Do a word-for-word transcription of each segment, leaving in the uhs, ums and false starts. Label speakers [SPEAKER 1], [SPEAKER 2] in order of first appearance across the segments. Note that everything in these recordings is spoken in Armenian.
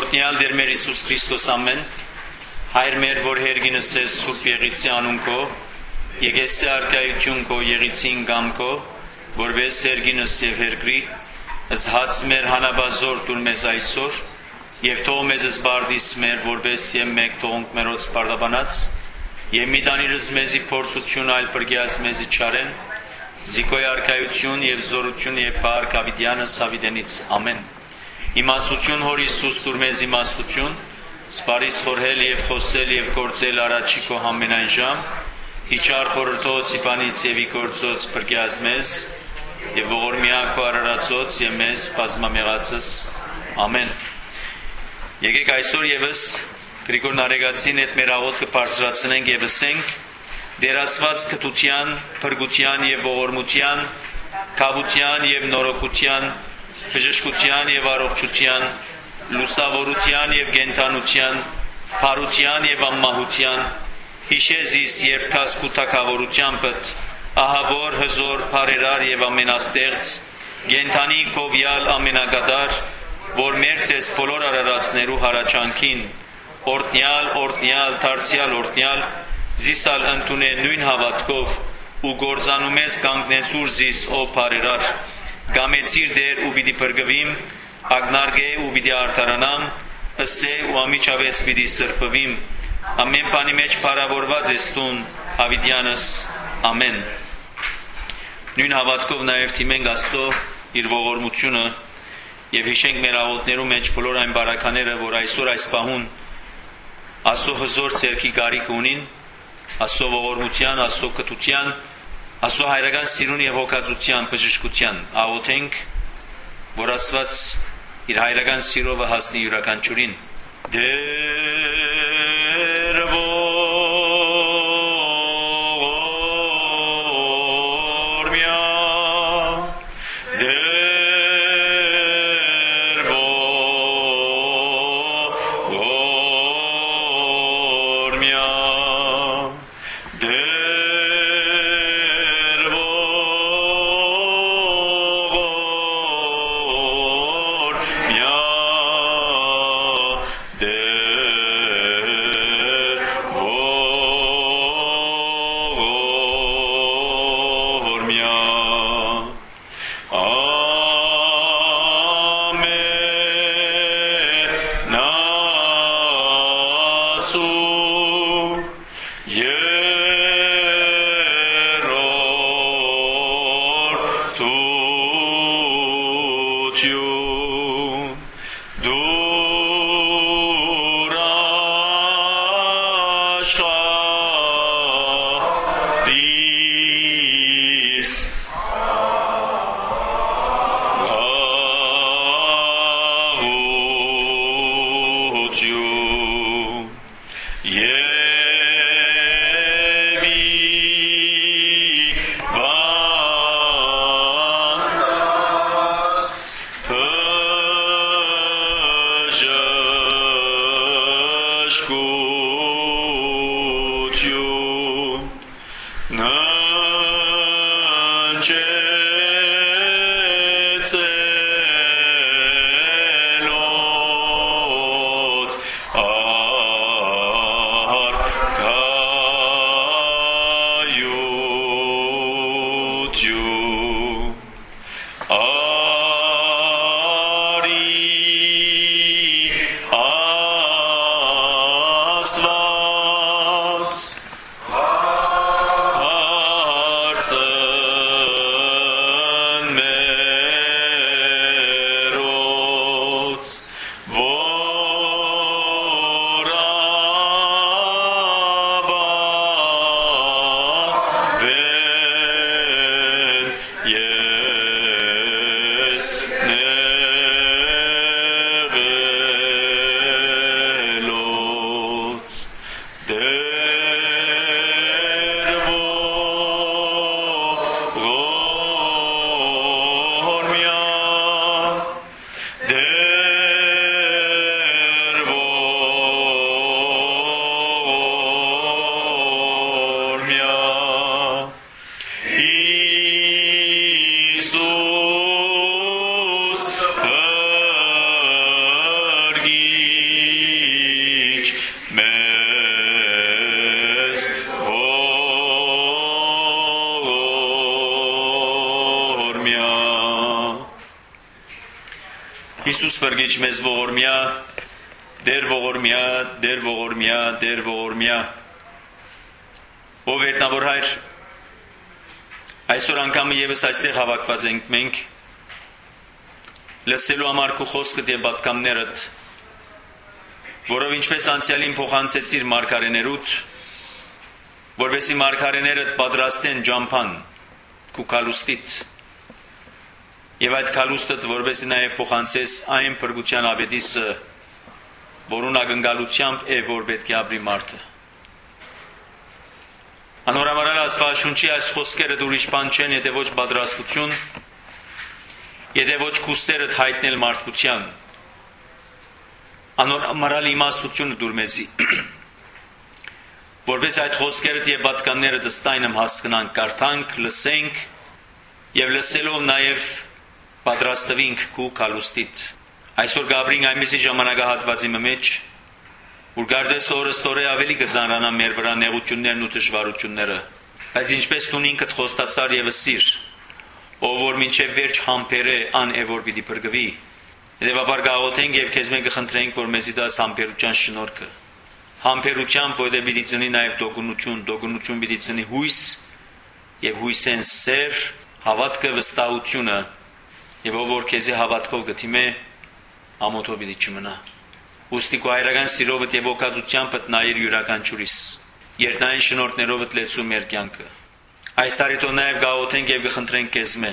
[SPEAKER 1] Օրհնյալ Տեր մեր Հիսուս Քրիստոս ամեն, Հայր մեր, որ հերգինս ես Սուրբ Եղիցի անուն քո, եկեցե արկայություն քո Եղիցին գամ քո, որպես հերգինս եւ հերգրի, ըստ մեր հանաբազոր դուր մեզ այսօր, եւ թող մեզ զբարդիս մեր, որպես եւ մեկ թողունք մերոց բարդաբանած, եւ մի տանիրս մեզի փորձություն այլ բրգյաս մեզի չարեն, զիկոյ արկայություն եւ զորություն եւ բարք ավիդյանս ավիդենից ամեն։ Իմաստություն հոր Հիսուս դուր մեզ իմաստություն, սպարիս խորհել եւ խոսել եւ գործել առաջի քո ամենայն ժամ, իջար խորհրդոց իբանից եւ իգործոց բրգյաս մեզ, եւ ողորմյա քո արարածոց եւ մեզ բազմամեղածս ամեն։ Եկեք այսօր եւս Գրիգոր Նարեգացին հետ մեր աղոթքը բարձրացնենք եւ ասենք Տեր Աստված քթության, փրկության եւ ողորմության, քավության եւ նորոգության, բժշկության եւ առողջության, լուսավորության եւ գենթանության, փարության եւ անմահության, հիշեզիս երբ քասկու թակավորության պտ, ահավոր, հզոր, բարերար եւ ամենաստեղծ, գենթանի կովյալ ամենագադար, որ մերձ ես բոլոր արարածներու հարաճանքին, օրտնյալ, օրտնյալ, դարձյալ օրտնյալ, զիսալ ընդունե նույն հավատքով ու գործանում ես կանգնեցուր զիս ո բարերար, գամեցիր դեր ու պիտի բրգվիմ, ագնարգե ու պիտի արդարանամ, ըսե ու ամիջավես պիտի սրբվիմ, ամեն բանի մեջ փառավորված ես տուն, ավիդյանս, ամեն։ Նույն հավատքով նաև թիմենք Աստծո իր ողորմությունը եւ հիշենք մեր աղոթներու մեջ բոլոր այն բարակաները, որ այսօր այս պահուն Աստծո հզոր ցերկի գարիք ունին, Աստծո ողորմության, Աստծո կտության, Աստծո հայրական սիրուն եւ հոգածության, բժշկության աղոթենք, որ Աստված իր հայրական սիրովը հասնի յուրաքանչյուրին։ Դեր ողորմյա, դեր ողորմյա, դեր Հիսուս վրգիչ մեզ ողորմյա, դեր ողորմյա, դեր ողորմյա, դեր ողորմյա։ Ով վերտնավոր հայր, այսօր անգամը եւս այստեղ հավաքված ենք մենք, լսելու համար քո խոսքդ եւ պատկամներդ, որով ինչպես անցյալին փոխանցեցիր մարգարեներուդ, որովհետեւ մարգարեներդ պատրաստեն ջամփան քու կալուստիտ, եւ այդ կալուստը որովհետեւ նաեւ փոխանցես այն փրկության ավետիսը, որուն ակնկալությամբ է որ պետք է ապրի մարդը։ Անորամարալ Աստվածաշունչի այս խոսքերը ուրիշ բան չեն, եթե ոչ պատրաստություն, եթե ոչ կուստերդ հայտնել մարդկության, անորամարալ իմաստությունը դուր մեզի, որպես այդ խոսքերդ եւ պատկանները դստայնեմ հասկանանք, կարդանք, լսենք եւ լսելով նաեւ պատրաստվենք քու կալուստիտ։ Այսօր գաբրին այնպիսի ժամանակահատվածի մեջ, որ գարձես օրը ստորե ավելի կզանրանա մեր վրա նեղություններն ու դժվարությունները, բայց ինչպես տուն ինքդ խոստացար եւս սիր, ով որ մինչև վերջ համբեր է ան է որ պիտի փրկվի, հետևաբար գաղութենք եւ քեզ մենք կխնդրենք, որ մեզի դաս համբերության շնորհքը, համբերությամբ, որտեղ պիտի ծնի նաեւ դոգունություն, դոգունություն պիտի ծնի հույս եւ հույսեն սեր, հավատքը, վստահությունը, եւ ով որ քեզի հավատքով գտիմե, ամոթով պիտի չմնա։ Ուստի քո հայրական սիրովդ եւ օգածությամբ նայիր յուրաքանչյուրիս, երտնային շնորհներովդ լեցու մեր կյանքը։ Այս տարիթո նաեւ գաղութենք եւ կխնդրենք քեզ մե,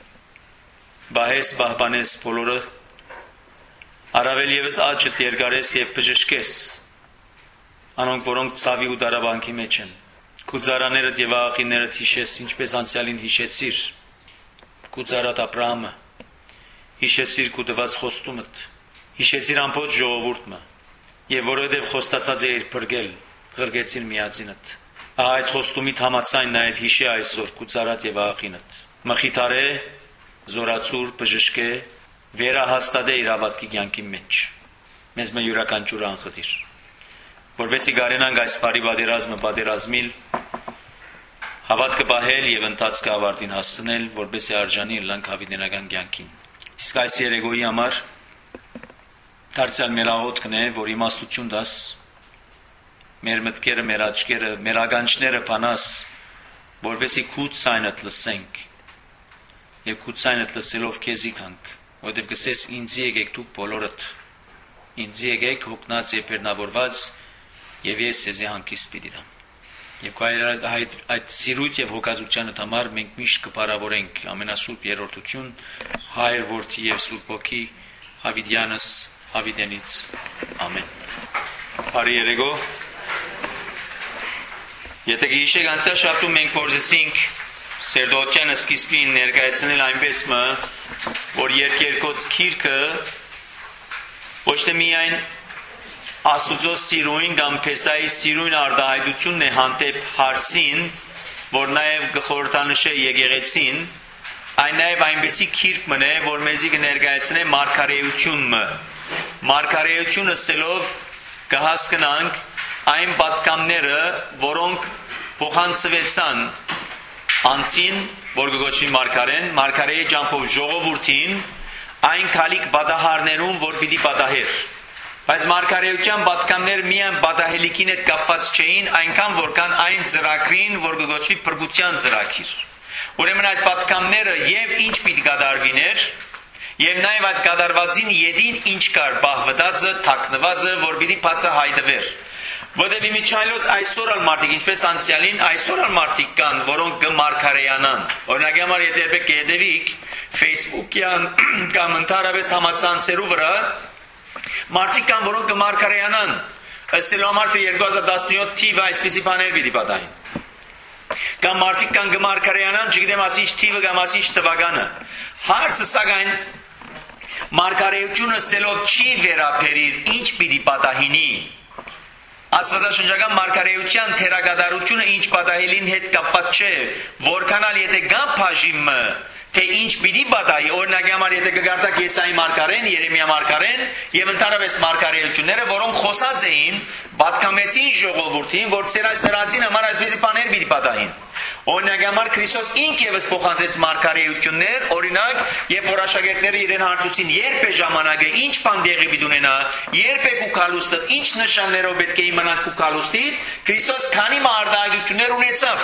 [SPEAKER 1] բահես, բահբանես բոլորը, առավել եւս աճդ երկարես եւ բժշկես, անոնք որոնք ցավի ու դարաբանքի մեջ են, քու ծառաներդ եւ աղախիններդ հիշես, ինչպես անցյալին հիշեցիր, քու ծառատ Աբրահամը, հիշեցիր քու տված խոստումդ, հիշեցիր ամբողջ ժողովուրդը, եւ որովհետեւ խոստացած էիր փրկել, ղրգեցիր միածինդ։ Այդ խոստումիդ համաձայն նաեւ հիշի այսօր քու ծառատ եւ աղախինդ։ Մխիթարե, զորացուր, բժշկե, վերահաստատե իր հավատքի կյանքի մեջ։ Մեզ մը յուրաքանչյուր անխտիր, որովհետեւ գարենանք այս բարի պատերազմը պատերազմիլ, հավատքը պահել եւ ընթացքը ավարտին հասցնել, որովհետեւ արժանի լանք հավիտենական կյանքին։ Իսկ այս երեգոյի համար դարձյալ մեր աղոթքն է, որ իմաստություն դաս, մեր մտքերը, մեր աչքերը, մեր ականջները բանաս, որովհետեւ քու ցայնդ լսենք եւ քու ցայնդ լսելով քեզի կանք, որովհետեւ գսես ինձ եկեք դուք բոլորդ, ինձ եկեք հոգնած եւ բեռնավորված, եւ ես ձեզի հանգիստ պիտի տամ։ Եվ այդ, այդ սիրույթ եւ հոգածության համար մենք միշտ կպարավորենք ամենասուրբ երրորդություն, Հայր, Որդի եւ Սուրբ Հոգի, Հավիտյանս, Հավիտենից, ամեն։ Բարի երեգո, եթե գիշեր անցյալ շաբթում մենք փորձեցինք Սերդոկյան սկիզբին ներկայացնել այնպես մը, որ երկերկոց քիրքը ոչ թե միայն Աստուծո սիրույն կամ Փեսայի սիրույն արտահայտությունն է հանդեպ հարսին, որ նաև գխորհրդանշե եկեղեցին, այն նաև այնպիսի քիրք մնե, որ մեզի կներկայացնե մարգարեությունը։ Մարգարեությունը ասելով կհասկանանք այն պատկամները, որոնք փոխանցվեցան անցին, որ կոչվի մարգարեն, մարգարեի ջամփով ժողովրդին, այն քալիք պատահարներում, որ պիտի պատահեր։ Բայց մարգարեության պատկամներ միայն պատահելիքին հետ կապված չէին, այնքան որքան այն ծրագրին, որ կոչվի փրկության ծրագիր։ Ուրեմն այդ պատկամները եւ ինչ պիտի կատարվիներ, եւ նաեւ այդ կատարվածին յետին ինչ կար բահվտածը, թաքնվածը, որ պիտի բացահայտվեր։ Որտեղ իմիջայլոց այսօր ալ մարդիկ, ինչպես անցյալին, այսօր ալ մարդիկ կան, որոնք կմարգարեյանան։ Օրինակ համար եթե եպեք կհետևիք Facebook-յան կամ ընդհանրապես համացանցերու վրա, մարդիկ կան, որոնք կմարգարեյանան, ըստ Լոմարտը երկու հազար տասնյոթ թիվը այսպիսի բաներ պիտի պատահին։ Կամ մարդիկ կան կմարգարեյանան, չգիտեմ ասիչ թիվը կամ ասիչ տվականը։ Հարցը սակայն մարգարեությունը ըսելով չի վերաբերիր, ինչ պիտի պատահինի։ Աստվածաշնչական մարգարեության թերակատարությունը ինչ պատահելին հետ կապված չէ, որքանալ եթե գա բաժիմը, թե ինչ պիտի պատահի, օրինակ համար եթե կգարտակ Եսայի մարգարեն, Երեմիա մարգարեն եւ ընդհանրապես մարգարեությունները, որոնք խոսած էին, պատկամեցին ժողովրդին, որ ծերած սրածին համար այսպիսի բաներ պիտի պատահին։
[SPEAKER 2] Օրինակ համար Քրիստոս ինք եւս փոխանցեց մարգարեություններ, օրինակ, երբ որ աշակերտները իրեն հարցուցին, երբ է ժամանակը, ինչ բան դեղի պիտի ունենա, երբ է կուքալուստը, ինչ նշաններով պետք է իմանանք կուքալուստի, Քրիստոս քանի մարտահայտություններ ունեցավ։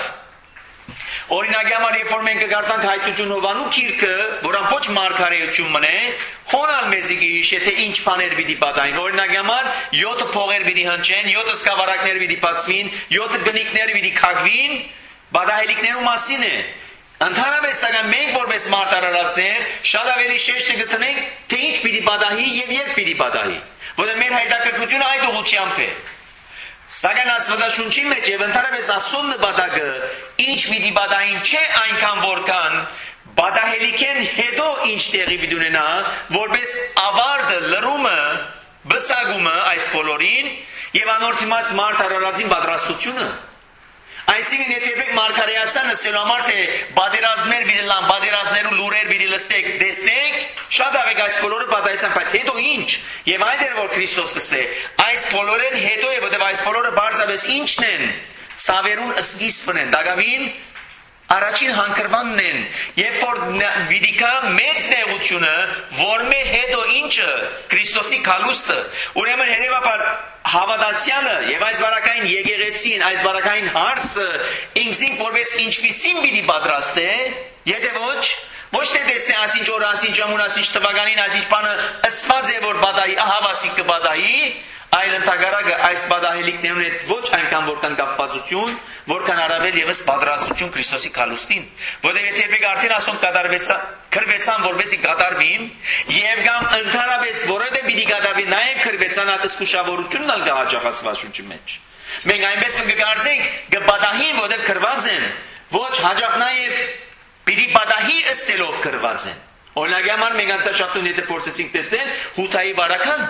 [SPEAKER 2] Օրինակ համար երբ որ մենք կգարտանք հայտություն Հովանու գիրքը, որ ամբողջ մարգարեություն մնե, հոնալ մեզի գիշե թե ինչ բաներ պիտի պատահին։ Օրինակ համար յոթ փողեր պիտի հնչեն, յոթ սկավառակներ պիտի բացվին, յոթ գնիկներ պիտի քագվին, բադահելիքներու մասին է։ Ընդհանրապես սակայն մենք որպես մարտարարածներ շատ ավելի շեշտը գտնենք, թե ինչ պիտի պատահի եւ երբ պիտի պատահի։ Որը մեր հայտակրթությունը այդ ուղղությամբ է։ Սակայն Աստվածաշունչի մեջ եւ ընդհանրապես Աստծո նպատակը ինչ պիտի պատահին չէ այնքան որքան բադահելիքեն հետո ինչ տեղի պիտի ունենա, որպես ավարտը, լրումը, բսագումը այս բոլորին եւ անորթիմաց մարտարարածին պատրաստությունը։ Այսինքն եթե եք մարգարեացան ասելու համար թե բادرազներ պիտի լան, բادرազներու լուրեր պիտի լսեք, տեսնեք, շատ ավեք այս բոլորը պատահեցան, բայց հետո ինչ։ Եվ այդ էր որ Քրիստոս կսե, այս բոլորեն հետո է, որտեղ այս բոլորը բարձրապես ինչն են, ցավերուն սկիզբն են, դակավին առաջին հանգրվանն են, երբ որ վիդիկա մեծ նեղությունը, որ մե հետո ինչը, Քրիստոսի կալուստը, ուրեմն հետևաբար հավատացյալը եւ այս բարակային եկեղեցին, այս բարակային հարցը ինքսին որպես ինչպիսին պիտի պատրաստե, եթե ոչ, ոչ թե տեսնե ասինչ օր, ասինչ ժամուն, ասինչ թվականին, ասինչ բանը ըսված է որ բադայի, ահավասիկ կբադայի, այլ ընդհակառակը այս բադահելիքներուն հետ ոչ այնքան որքան կապվածություն, որքան առավել եւս պատրաստություն Քրիստոսի կալուստին, որտեղ եթե եք արդեն ասում կատարվեցան, քրվեցան որովհետեւ կատարվին, եւ կամ ընդհանրապես որովհետեւ պիտի կատարվի նաեւ քրվեցան ատսկուշավորությունն ալ կհաջողացվաշունչի մեջ։ Մենք այնպես կգարցենք կբադահին, որովհետեւ քրված են, ոչ հաջող նաեւ պիտի բադահի ըսելով քրված են։ Օրինակ համար մենք անցաշատուն եթե փորձեցինք տեսնել Հութայի բարական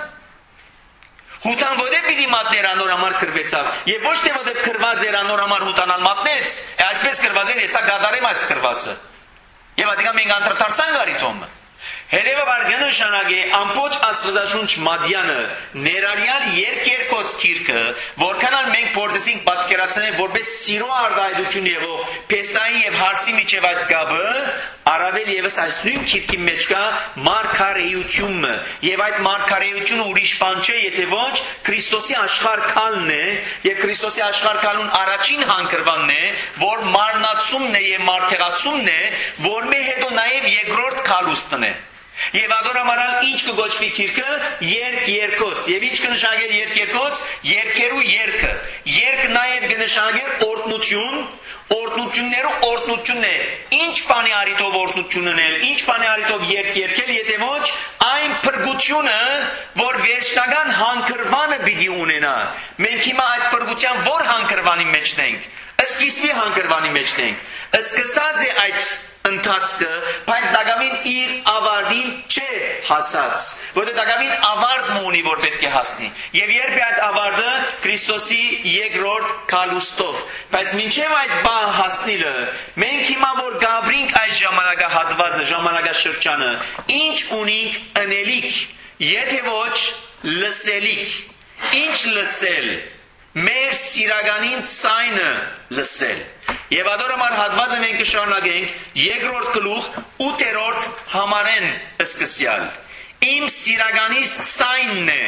[SPEAKER 2] Հութան որտեղ պիտի մատներ անոր համար քրվեցավ եւ ոչ թե որտեղ քրված էր անոր համար հութանալ մատնեց, այսպես քրված են, հեսա գադարեմ այս քրվածը։ Եվ ադիկա մենք անդրտարցան գարիտոմը։ Հետևաբար կնշանակի ամբողջ Աստվածաշունչ մադյանը ներառյալ երկերկոց գիրքը, որքան էլ մենք փորձեցինք պատկերացնել որպես սիրո արտահայտություն եղող Փեսայի եւ հարսի միջև այդ գաբը, առավել եւս այս նույն գիրքի մեջ կա մարգարեությունը, եւ այդ մարգարեությունը ուրիշ բան չէ, եթե ոչ Քրիստոսի աշխարհքալն է, եւ Քրիստոսի աշխարհքալուն առաջին հանգրվանն է, որ մարնացումն է եւ մարդեղացումն է, որ մե հետո նաեւ երկրորդ քալուստն է։ Եվ ադորամարալ ինչ կգոչվի գիրքը երկ երկոց եւ ինչ կնշանակի երկ երկոց երկերու երկը երկ նաեւ կնշանակի օրտնություն օրտնություններու օրտնությունն է ինչ բանի արիտով օրտնությունն է ինչ բանի արիտով երկ երկել եթե ոչ այն փրկությունը որ վերջնական հանգրվանը պիտի ունենա մենք հիմա այդ փրկության որ հանգրվանի մեջն ենք սկիզբի հանգրվանի մեջն ենք սկսած է այդ ընթացքը, բայց դակավին իր ավարտին չէ հասած, որը դակավին ավարտ ունի, որ պետք է հասնի։ Եվ երբ է այդ ավարտը Քրիստոսի երկրորդ քալուստով, բայց մինչև այդ բան հասնելը, մենք հիմա որ գաբրինք այս ժամանակահատվածը, ժամանակաշրջանը, ինչ ունենք անելիք, եթե ոչ լսելիք, ինչ լսել, մեր սիրականին ցայնը լսել։ Եվ ադորամար հատվածը մենք կշարունակենք երկրորդ գլուխ ութերորդ համարեն սկսյալ։ Իմ սիրականից ցայնն է։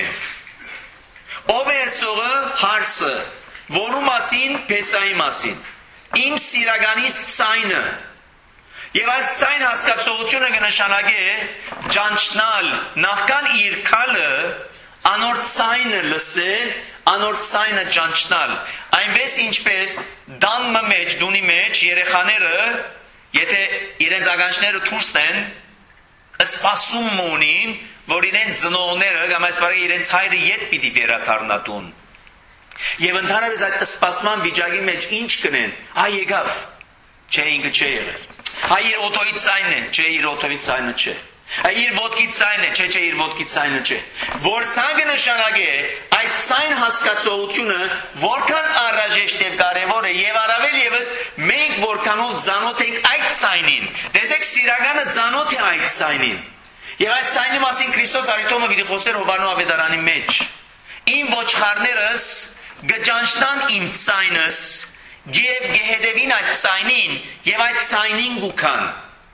[SPEAKER 2] Ով է սողը հարսը, որու մասին Փեսայի մասին։ Իմ սիրականից ցայնը։ Եվ այս ցայն հասկացողությունը կնշանակի ճանչնալ նախքան իր քալը անոր ցայնը լսել, անոր ցայնը ճանչնալ, այնպես ինչպես դանմը մեջ, դունի մեջ երեխաները, եթե իրենց ականջները դուրս տեն, սպասում ունին, որ իրենց ծնողները կամ այս բառը իրենց հայրը ետ պիտի վերադառնա տուն։ Եվ ընդհանրապես այդ սպասման վիճակի մեջ ինչ կնեն, այ եկավ, չէ ինքը չէ եղել։ Այ իր օտոյի ցայնն է, չէ իր օտոյի ցայնը չէ։ Իր ոտքի ցայնն է, չէ, չէ, իր ոտքի ցայնը չէ։ Որ սա կնշանակի այս ցայն հասկացողությունը որքան անհրաժեշտ եւ կարեւոր է եւ առավել եւս մենք որքանով ծանոթ ենք այդ ցայնին։ Տեսեք սիրականը ծանոթ է այդ ցայնին։ Եվ այս ցայնի մասին Քրիստոս արիտոմը պիտի խոսեր Հովանու ավետարանի մեջ։ Իմ ոչխարներս գճանչնան իմ ցայնս Եվ գեհդևին այդ ցայնին եւ այդ ցայնին գուքան։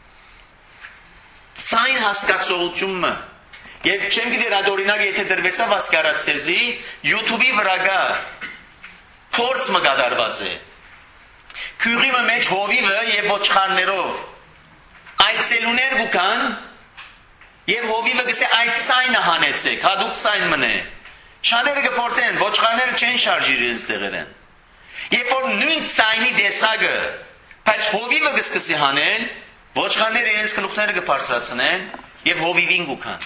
[SPEAKER 2] Ցայն հասկացողությունը եւ չեմ գիտեր այդ օրինակ եթե դրվեցավ ասկարացեզի YouTube-ի վրա գա փորձ մկադարված է։ Քյուրի մեջ հովիվը եւ ոչխարներով այցելուներ գուքան եւ հովիվը գսե այս ցայնը հանեցեք, հadoop ցայն մնե։ Շատերը կփորձեն, ոչխարները չեն շարժիր իրենց տեղերեն։ Երբ որ նույն ցայնի դեսագը, բայց հովիվը կսկսի հանել, ոչխարները իրենց գլուխները կբարձրացնեն եւ հովիվին գուքան։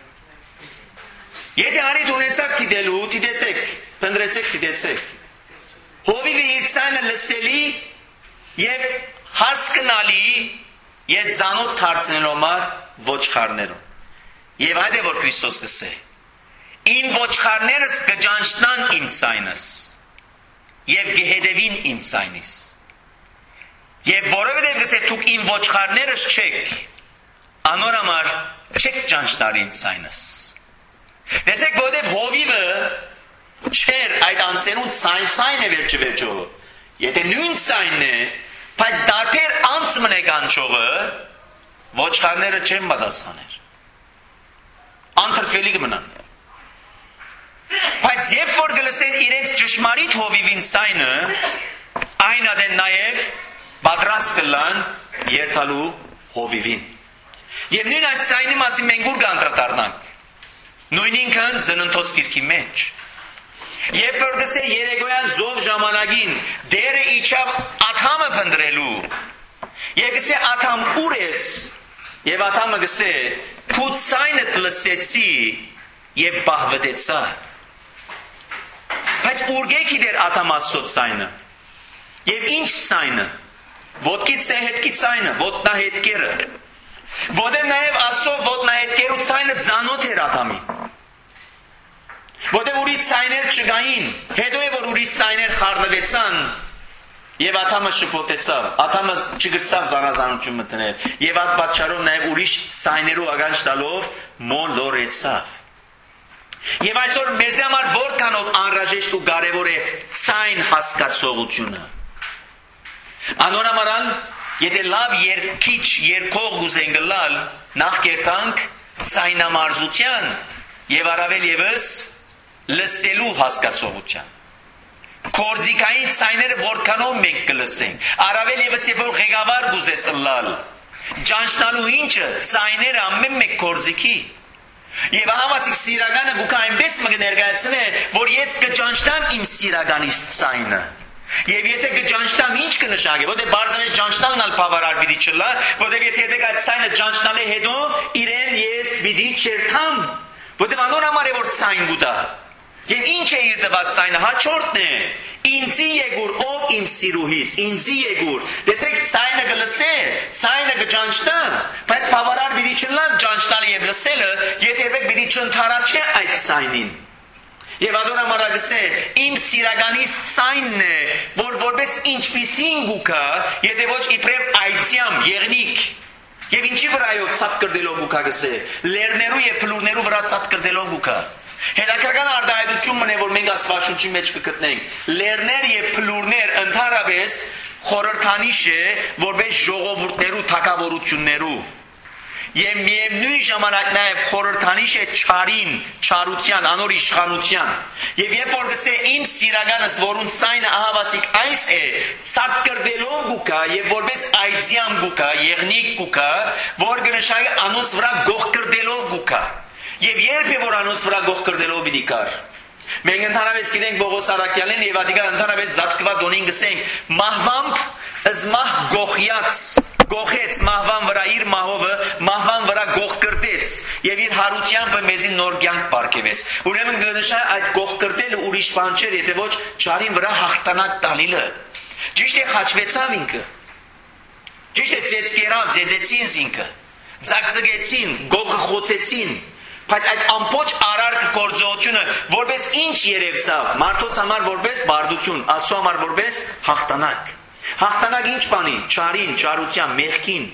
[SPEAKER 2] Եթե արիդ ունեցաք դիտելու, դիտեցեք, փնտրեցեք, դիտեցեք։ Հովիվը իր ցայնը լսելի եւ հասկանալի եւ զանոթ դարձնելու համար ոչխարներով։ Եվ այդ է որ Քրիստոս գսե. Իմ ոչխարներս կճանչնան իմ ցայնս եւ կհետևին իմ ցայնից։ Եվ որովհետեւ գսե դուք իմ ոչխարներս չեք, անոր համար չեք ճանչնար իմ ցայնս։ Դեսեք որովհետեւ հովիվը չեր այդ անցերուն ցայն ցայն է վերջը վերջո։ Եթե նույն ցայնն է, բայց դարբեր անց մնե կանչողը, ոչխարները չեն պատասխաներ։ Անթրփելի կմնան։ Բայց երբ որ գլսեն իրենց ճշմարիտ հովիվին ցայնը, այն ադեն նաև պատրաստ կլան երթալու հովիվին։ Եվ նույն այս ցայնի մասին մենք ուր կանդրադառնանք։ Նույն ինքն Ծննդոց գիրքի մեջ։ Երբ որ գսե երեկոյան զով ժամանակին դերը իջավ Աթամը փնտրելու, եւ գսե Աթամ ուր ես, եւ Աթամը գսե քու ցայնդ լսեցի եւ բահվեցա։ Բայց ուրգեքի դեր Աթամ Աստծո ցայնը։ Եվ ինչ ցայնը։ Ոտքից է հետքի ցայնը, ոտնահետքերը։ Որտեղ նաև Աստծո ոտնահետքերու ցայնը ծանոթ էր Աթամին։ Որտեղ ուրիշ ցայներ չկային, հետո է որ ուրիշ ցայներ խառնվեցան, եւ Աթամը շփոթեցավ։ Աթամը չգրծավ զանազանություն մտնել, եւ այդ պատճառով նաև ուրիշ ցայներու ագանջ տալով մոլորեցավ։ Եվ այսօր մեզ համար որքանով անհրաժեշտ ու կարևոր է ցայն հասկացողությունը։ Անորամարալ, եթե լավ երկիչ երկող ուզենք գլալ, նախ կերտանք ցայնամարզության եւ առավել եւս լսելու հասկացողության։ Կորզիկային ցայները որքանով մենք կլսենք, առավել եւս երբ որ ղեկավար գուզես լալ, ճանչնալու ինչը ցայները ամեն մեկ կորզիկի։ Եվ ահավասիկ սիրականը գուկա այնպես մգ ներկայացնե, որ ես կճանչնամ իմ սիրականից ցայնը։ Եվ եթե կճանչնամ ինչ կնշանակի, որտեղ բարձրապես ճանչնալն ալ բավարար պիտի չլա, որտեղ եթե դեք այդ ցայնը ճանչնալ է հետո իրեն ես պիտի չերթամ, որտեղ անոր համար է որ ցայն գուտա։ Եվ ինչ է իր տված ցայնը, հաջորդն է, ինձի եկուր ով իմ սիրուհիս, ինձի եկուր։ Տեսեք ցայնը կլսե, ցայնը կճանչնա, բայց բավարար պիտի չլա ճանչնալը եւ լսելը, եթե երբեք պիտի չընդհարաչե այդ ցայնին։ Եվ adora մարագսե իմ սիրականից ցայնն է, որ որպես ինչպիսին գուկա, եթե ոչ իբրև այցյամ եղնիկ։ Եվ ինչի վրայով ցապ կրդելով գուկա գսե, լերներու եւ փլուրներու վրա ցապ կրդելով գուկա։ Հետաքրքրական արտահայտություն մնե որ մենք Աստվածաշունչի մեջ կգտնենք։ Լերներ եւ փլուրներ ընդհանրապես խորհրդանիշ է որպես ժողովուրդներու թակավորություններու։ Եվ միևնույն ժամանակ նաև խորհրդանիշ է չարին, չարության, անոր իշխանության։ Եվ երբ որ գսե իմ սիրականս, որուն ցայնը ահավասիկ այս է, ցապ կրդելով գուկա եւ որպես այցյամ գուկա, եղնիկ գուկա, որ կնշանակի անոնց վրա գող կրդելով գուկա։ Եվ երբ է որ անոնց վրա գող կրդելով պիտի կար։ Մենք ընդհանրապես գիտենք Պողոս Արաքյալին եւ ադիգա ընդհանրապես զատկված դոնին գսենք մահվամբ զմահ գողյաց գողեց մահվան վրա իր մահովը մահվան վրա գող կրտեց եւ իր հարությամբ մեզի նոր կյանք բարգեւեց։ Ուրեմն գնշա այդ գող կրտելը ուրիշ բան չէր, եթե ոչ ճարին վրա հաղթանակ տալիլը։ Ճիշտ է խաչվեցավ ինքը։ Ճիշտ է ծեծկերավ, ծեծեցին ինքը։ Ձակձգեցին, գողը խոցեցին։ Բայց այդ ամբողջ արարք գործողությունը որպես ինչ երևցավ, մարդոց համար որպես բարդություն, Աստծո համար որպես հաղթանակ։ Հաղթանակ ինչ բանի, չարին, չարության, մեղքին։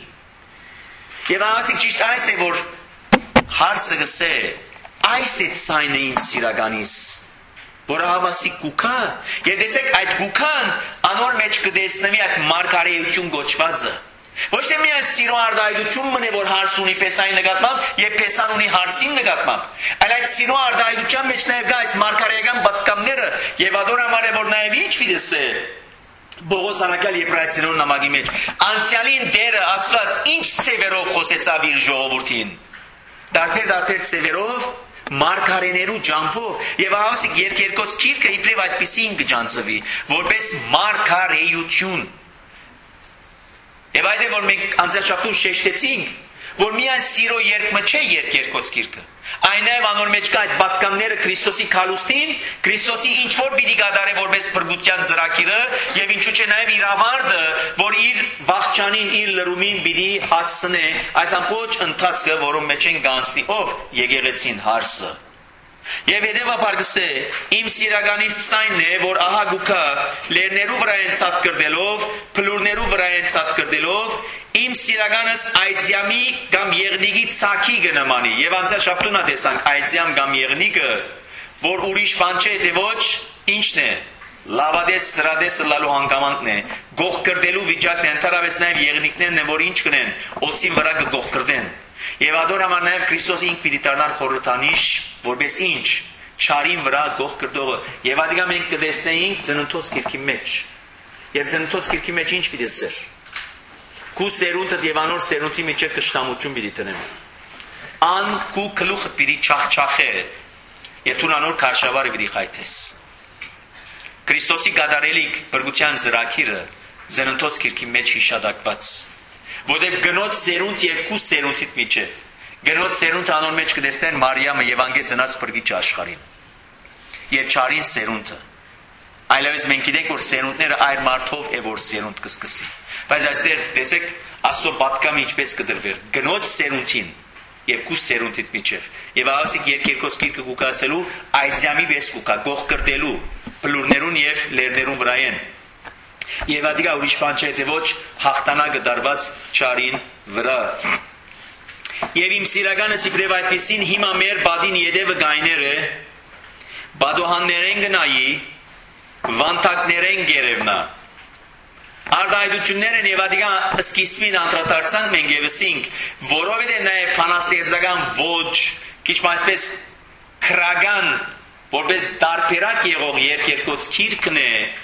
[SPEAKER 2] Եվ ասիկ ճիշտ այս է, որ հարսը գսե, այս է ցայնը իմ սիրականից, որ հավասիկ գուքա, եւ տեսեք այդ գուքան անոր մեջ կդեսնվի այդ մարգարեություն գոչվածը։ Ոչ թե միայն սիրո արտահայտություն մնե, որ հարց ունի Պեսայի նկատմամբ եւ Պեսան ունի հարցին նկատմամբ, այլ այդ սիրո արտահայտության մեջ նաեւ կա այս մարգարեական պատկամները եւ ադոր համար է որ նաեւ ինչ վիդեսե Բողոս Արաքյալ Եբրայեցիներուն նամակի մեջ անցյալին դերը Աստված ինչ ծևերով խոսեցավ իր ժողովրդին։ Տարբեր-տարբեր ծևերով, մարգարեներու ջամփով եւ ավասիկ երկերկոց քիրքը իբրև այդպեսին կջանցվի, որպես մարգարեություն։ Եվ այդ է, որ մենք անձաշապտուն շեշտեցինք, որ միայն սիրո երկմը չէ երկերկոց գիրքը։ Այն նաև անոր մեջ կա այդ պատկանները Քրիստոսի քալուստին, Քրիստոսի ինչ որ պիտի կատարե որպես բրգության ծրագիրը եւ ինչու՞ չէ նաև իր ավարտը, որ իր վախճանին, իր լրումին պիտի հասցնե այս ամբողջ ընթացքը, որում մեջ են գանցնի ով եկեղեցին հարսը։ Եվ հետևաբար գսե իմ սիրականիս ցայնն է, որ ահա գուքա լերներու վրա են ցած կրդելով, փլուրներու վրա են ցած կրդելով, իմ սիրականս այծյամի կամ եղնիկի ցակի գնամանի։ Եվ անցյալ շաբթունա տեսանք այծյամ կամ եղնիկը, որ ուրիշ բան չէ, թե ոչ ինչն է։ Լավադես սրադեսը լալու հանգամանքն է, գող կրդելու վիճակն է, ընդհանրապես նաև եղնիկներն են, որ ինչ կնեն, օծին վրա կգող կրդեն։ Եվ ադոր համար նաև Քրիստոսը ինք պիտի դառնար խորհրդանիշ, որպես ինչ, չարին վրա գող կրդողը։ Եվ ադիգա մենք կտեսնեինք ծննդոց գիրքի մեջ։ Եվ ծննդոց գիրքի մեջ ինչ պիտի սեր։ Քու սերունդը եւ անոր սերունդի միջև տշնամություն պիտի տնեմ։ Ան քու գլուխը պիտի չախչախե։ Եվ դու անոր քաշավարը պիտի խայթես։ Քրիստոսի գադարելիք բրգության ծրագիրը ծննդոց գիրքի մեջ հիշադակված։ Որտեղ գնոց սերունդ երկու սերունդիդ միջև։ Գնոց սերունդը անոր մեջ կտեսնեն Մարիամը եւ անգե ծնած բրգիչ աշխարհին։ Եվ չարին սերունդը։ Այլևս մենք գիտենք, որ սերունդները այր մարդով է որ սերունդ կսկսի։ Բայց այստեղ տեսեք Աստծո պատկամը ինչպես կդրվեր։ Գնոց սերունդին երկու սերունդիդ միջև։ Եվ ասիկ երկերկոց գիրքը կուկասելու այծյամի վես կուկա գող կրդելու բլուրներուն եւ լերներուն վրայեն։ Եվ ադիգա ուրիշ բան չէ, թե ոչ հաղթանակը դարված չարին վրա։ Եվ իմ սիրականս իբրև այդպիսին հիմա մեր բադին յետևը գայները, բադոհաններեն գնայի, վանտակներեն գերևնա։ Արտահայտություններ են եւ ադիգա սկիզբին անդրադարձանք մենք եւսինք, որովհետեւ նաեւ փանաստեղծական ոչ, քիչ այսպես քրագան, որպես դարբերակ եղող երկերկոց քիրքն է,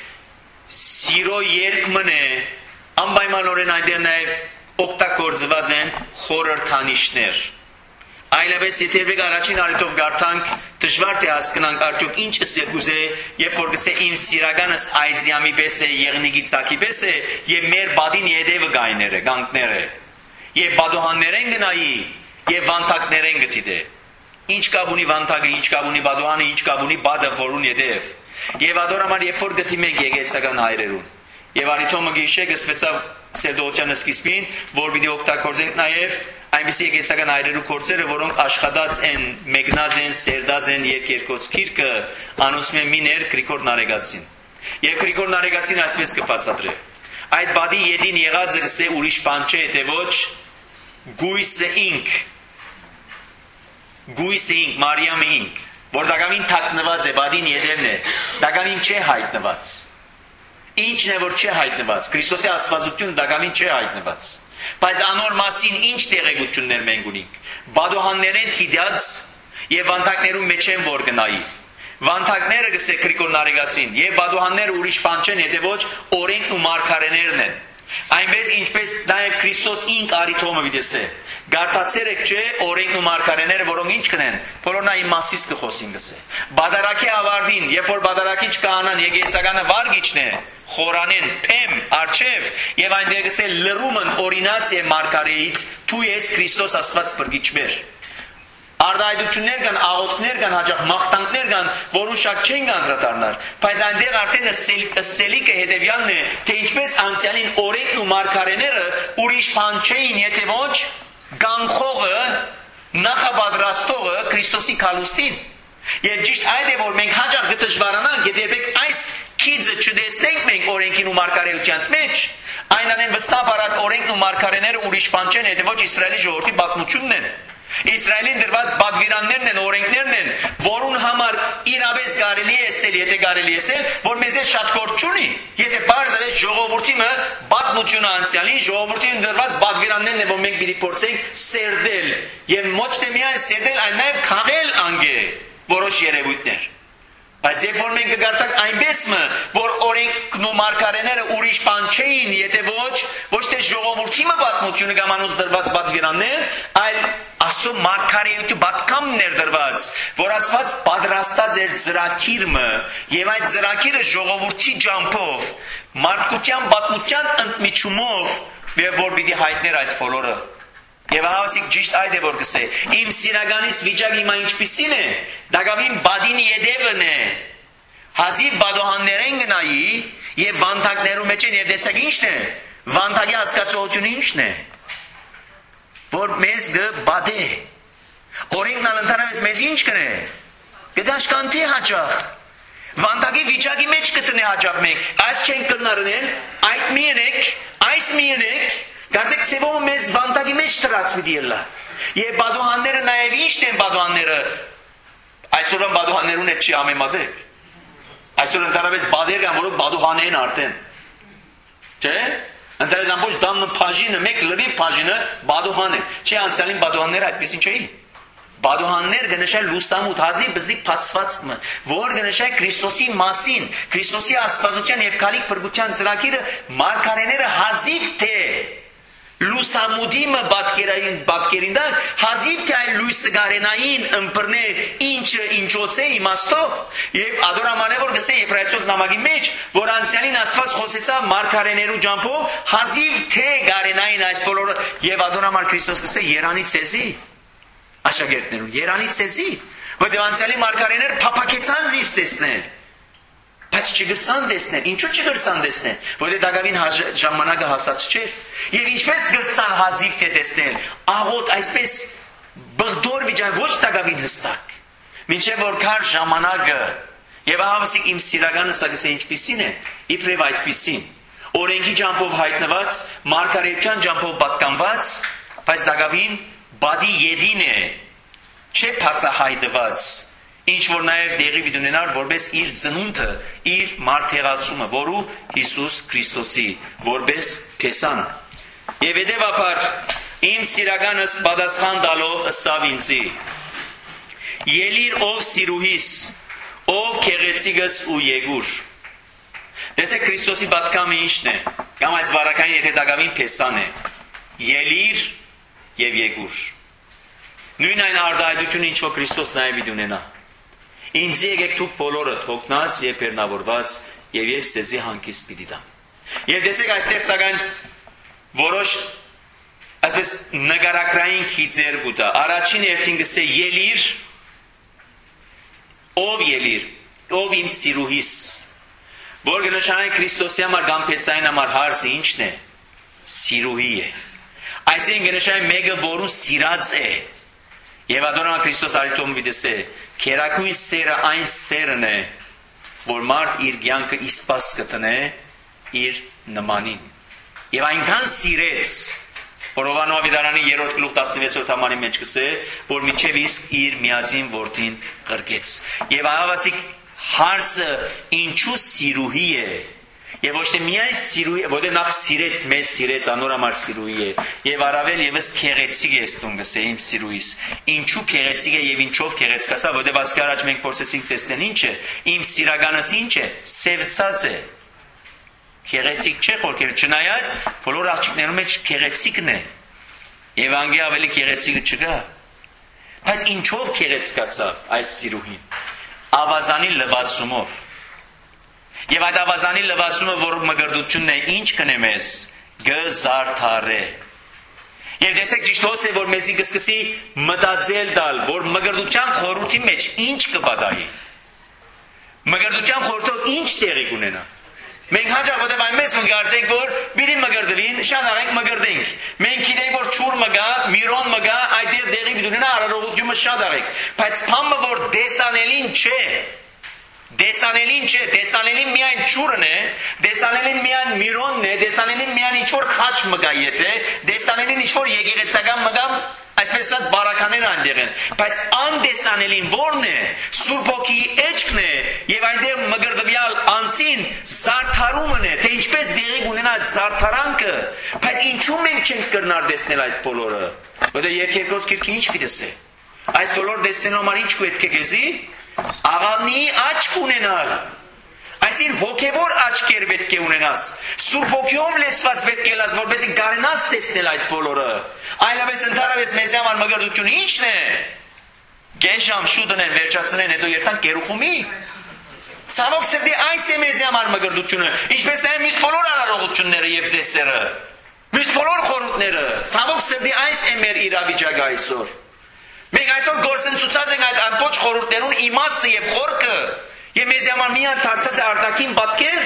[SPEAKER 2] սիրո երկմն է, անպայմանորեն այնտեղ նաև օգտագործված են խորհրդանիշներ։ Այլևս եթե մենք առաջին առիթով գարտանք, դժվար թե հասկանանք արդյոք ինչ ըսեգուզ է, երբ որ գսե իմ սիրականս այծյամի պես է, եղնիկի ցակի պես է, եւ մեր բադին յետևը գայները, գանքները, եւ բադոհաններեն գնայի, եւ վանտակներեն գտիդե։ Ինչ կապ ունի վանտակը, ինչ կապ ունի բադոհանը, ինչ կապ ունի բադը, որուն յետև։ Եվ ադորամար երբ որ գտի մենք եկեղեցական հայրերուն եւ արիթոմը գիշե գսվեցավ սերդողության սկիզբին, որ պիտի օգտագործենք նաեւ այնպիսի եկեղեցական հայրերու կորցերը, որոնք աշխատած են, մեկնած են, սերդած են երկերկոց քիրքը, անոնցում են միներ Գրիգոր Նարեգացին։ Եվ Գրիգոր Նարեգացին այսպես կբացատրե։ Այդ բադի յետին եղածը գսե ուրիշ բան չէ, թե ոչ գույսը ինք, գույսը ինք, Մարիամը ինք, որ դակամին թաքնված է, բադին յետևն է, դակամին չէ հայտնված։ Ինչն է, որ չէ հայտնված, Քրիստոսի աստվածությունը դակամին չէ հայտնված։ Բայց անոր մասին ինչ տեղեկություններ մենք ունենք։ Բադոհաններեն թիդած եւ վանտակներում մեջ են որ գնայի։ Վանտակները գսե Գրիգոր Նարեգացին եւ բադոհանները ուրիշ բան չեն, եթե ոչ օրենքն ու մարգարեներն են։ Այնպես ինչպես նաև Քրիստոս ինք արիթոմը վիդեսե։ Գարտացեր եք չէ օրենքն ու մարգարեները, որոնք ինչ կնեն, բոլորն այն մասից կխոսին գսե։ Բադարակի ավարտին, երբ որ բադարակիչ կահանան եկեղեցականը վարգիչն է, խորանեն, փեմ, արչև եւ այնտեղ գսե լրումն օրինաց է մարգարեից, դու ես Քրիստոս Աստված բրգիչներ։ Արտահայտություններ կան, աղոթքներ կան, հաջող մաղթանքներ կան, որոնք շատ չեն անդրադառնար, բայց այնտեղ արդեն ըսելիքը հետևյալն է, թե ինչպես անցյալին օրենքն ու մարգարեները ուրիշ բան չէին, եթե ոչ գանխողը, նախապատրաստողը Քրիստոսի քալուստին։ Եվ ճիշտ այդ է, որ մենք հաջող կդժվարանանք, եթե երբեք այս քիզը չտեսնենք մենք օրենքին ու մարգարեությանց մեջ, այնանեն վստահ բարդ օրենքն ու մարգարեները ուրիշ բան չեն, եթե ոչ Իսրայելի ժողովրդի պատմությունն են։ Իսրայելին դրված բادվիրաններն են, օրենքներն են, որուն համար իրավես կարելի է ասել, եթե կարելի է ասել, որ մեզ է շատ գործ չունի։ Եթե բարձր է ժողովրդինը պատմությունը անցյալին, ժողովրդին դրված բادվիրաններն են, որ մենք պիտի փորձենք սերդել, եւ ոչ թե միայն սերդել, այլ նաեւ քաղել անգե որոշ երևույթներ։ Բայց երբ որ մենք կգարտանք այնպես մը, որ օրենքն ու մարգարեները ուրիշ բան չէին, եթե ոչ, ոչ թե ժողովրդի մը պատմությունը կամ անոնց դրված պատվիրաններ, այլ Աստծո մարգարեությունը պատկամն էր դրված, որ Աստված պատրաստած էր ծրագիրը, եւ այդ ծրագիրը ժողովրդի ջամփով, մարդկության պատմության ընդմիջումով, եւ որ պիտի հայտներ այդ բոլորը։ Եվ հավասիկ ճիշտ այդ է որ կսե, իմ սիրականից վիճակը հիմա ինչպիսին է, դակավին բադին յետևն է, հազիվ բադոհաններեն գնայի և վանդակներու մեջ են և դեսակ ինչն է, վանդակի հասկացողությունը ինչն է, որ մեզ գը բադե, օրենքն ալընթանավես մեզ ինչ կնե, գդաշկանտի հաճախ, վանդակի վիճակի մեջ կտնե հաճախ մենք, այս չենք կրնարնել, այդ մի ենեք, այս մի ենեք, Գազեք սևոմը մեզ վանդակի մեջ տրած պիտի ելա։ Եվ բադուհանները նաև ինչն են բադուհանները։ Այսօրն բադուհաններուն հետ չի ամեմատեք։ Այսօր ընդհանրապես բադեր կան, որոնք բադուհան են արդեն։ Չէ՞։ Ընդհանրապես ամբողջ դամը բաժինը, մեկ լրիվ բաժինը բադուհան է։ Չէ՞ անցյալին բադուհանները այդպեսին չէին։ Բադուհաններ կնշել լուսամուտ հազիվ բզդիկ բացվածքը, որ կնշել Քրիստոսի մասին, Քրիստոսի աստվածության եւ քալիք փրկության ծրագիրը մարգարեները հազիվ թե լուսամուտիմը բատկերային բատկերին դա հազիվ թե այլ լույսը գարենային ըմբռնե ինչը ինչոց է իմաստով եւ ադորամանե որ գսե Եբրայեցոց նամակի մեջ որ անցյալին Աստված խոսեցավ մարգարեներու ջամփով հազիվ թե գարենային այս բոլորը եւ ադորամար Քրիստոս գսե երանի ցեզի աշակերտներուն երանի ցեզի որ անցյալի մարգարեներ փափակեցան զիս տեսնել բայց չգրցան տեսնել ինչու չգրցան տեսնել որովհետեւ դակավին ժամանակը հասած չէր եւ ինչպես գրցան հազիվ թե տեսնել աղոտ այսպես բղդոր վիճակ ոչ դակավին հստակ մինչեւ որ կար ժամանակը եւ ահավասիկ իմ սիրականը սա գսե ինչպիսին է իբրև այդպիսին օրենքի ջամփով հայտնված մարգարեության ջամփով պատկանված բայց դակավին բադի յեդին է չէ բացահայտված ինչ որ նաև դեղի պիտունենար որպես իր ծնունդը, իր մարդեղացումը, որու Հիսուս Քրիստոսի, որպես փեսան։ Եվ հետևաբար իմ սիրականս պատասխան տալով ըսավ ինձի. Ելիր ով սիրուհիս, ով քեղեցիկս ու եկուր։ Տեսեք Քրիստոսի պատկամը ինչն է, կամ այս վարակային եթե դակավին փեսան է։ Ելիր եւ եկուր։ Նույն այն արտահայտությունը ինչ որ Քրիստոս նաև պիտունենա։ Ինձ եկեք դուք բոլորդ հոգնած եւ բեռնավորված եւ ես ձեզի հանգիստ պիտի տամ։ Եվ տեսեք այստեղ սակայն որոշ այսպես նկարագրային քիծեր կուտա։ Առաջին երթին գսե ելիր ով ելիր ով իմ սիրուհիս որ գնշանային Քրիստոսի համար կամ փեսային համար հարցը ինչն է սիրուհի է այսինքն գնշանային մեկը որուն սիրած է Եվ ադոնան Քրիստոս արիտոմ վիդեսե, կերակույն սերը այն սերն է, որ մարդ իր կյանքը իսպաս կտնե իր նմանին։ Եվ այնքան սիրեց, որ Հովհաննես Ավետարանի երրորդ գլուխ տասնվեցորդ համարի մեջ կսե, որ մինչև իսկ իր միածին որդին կրկեց։ Եվ ահավասիկ հարցը ինչու սիրուհի է, Եվ ոչ թե միայն սիրուհի է, որտեղ նախ սիրեց, մեզ սիրեց, անորամար սիրուհի է, եւ առավել եւս քեղեցիկ է ստուն գսե իմ սիրուհիս։ Ինչու քեղեցիկ է եւ ինչով քեղեցկացա, որտեղ ասկի առաջ մենք փորձեցինք տեսնել ինչ է, իմ սիրականս ինչ է, սևծած է։ Քեղեցիկ չէ, խորքեր չնայած, բոլոր աղջիկներու մեջ քեղեցիկն է։ Եվ անգե ավելի քեղեցիկը չկա։ Բայց ինչով քեղեցկացա այս սիրուհին։ Ավազանի լվացումով։ Եվ այդ ավազանի լվացումը, որ մգրդությունն է, ինչ կնեմ ես, գզարդարե։ Եվ տեսեք ճիշտոս է, որ մեզի կսկսի մտածել դալ, որ մգրդության խորհրդի մեջ ինչ կպատահի։ Մգրդության խորհրդով ինչ տեղի կունենա։ Մենք հաճախ որտեղ այնպես մգարցենք, որ պիտի մգրդվին, շատ արենք մգրդենք։ Մենք գիտենք, որ չուր մգա, միրոն մգա, այդտեղ տեղի պիտի ունենա արարողությունը շատ արենք։ Բայց բամը, որ դեսանելին չէ, Դեսանելին չէ, դեսանելին միայն չուրն է, դեսանելին միայն միրոնն է, դեսանելին միայն ինչ-որ խաչ մգա եթե, դեսանելին ինչ-որ եկեղեցական մգամ Այսպես ասած բարականեր այնտեղ են, բայց անդեսանելին ո՞րն է, Սուրբ Հոգի էջքն է, եւ այնտեղ մգրդվյալ անձին զարդարումն է, թե ինչպես դեղի ունենա զարդարանքը, բայց ինչու մենք չենք կրնար տեսնել այդ բոլորը, որտեղ երկերկրոց գիրքը ինչ պիտի ասե, այս բոլոր տեսնելու համար ինչ պետք է քեզի, աղավնի աչք ունենալ, այսին հոգևոր աչքեր պետք է ունենաս, Սուրբ Հոգիով լեցված պետք է լաս, որպեսզի կարենաս տեսնել այդ բոլորը, այլապես ընդհանրապես մեզ համար մգրդությունը ի՞նչն է, կես ժամ շուտն են վերջացնեն, հետո երթան կերուխումի, ցավոք սրտի այս է մեզ համար մգրդությունը, ինչպես նաև մյուս բոլոր արարողությունները եւ զեսերը, մյուս բոլոր խորհուրդները, ցավոք սրտի այս է մեր իրավիճակը այսօր։ Մենք այսօր գործընծուցած ենք այդ ամբողջ խորհուրդներուն իմաստը եւ խորքը, եւ մեզ համար միան դարձած է արտաքին պատկեր։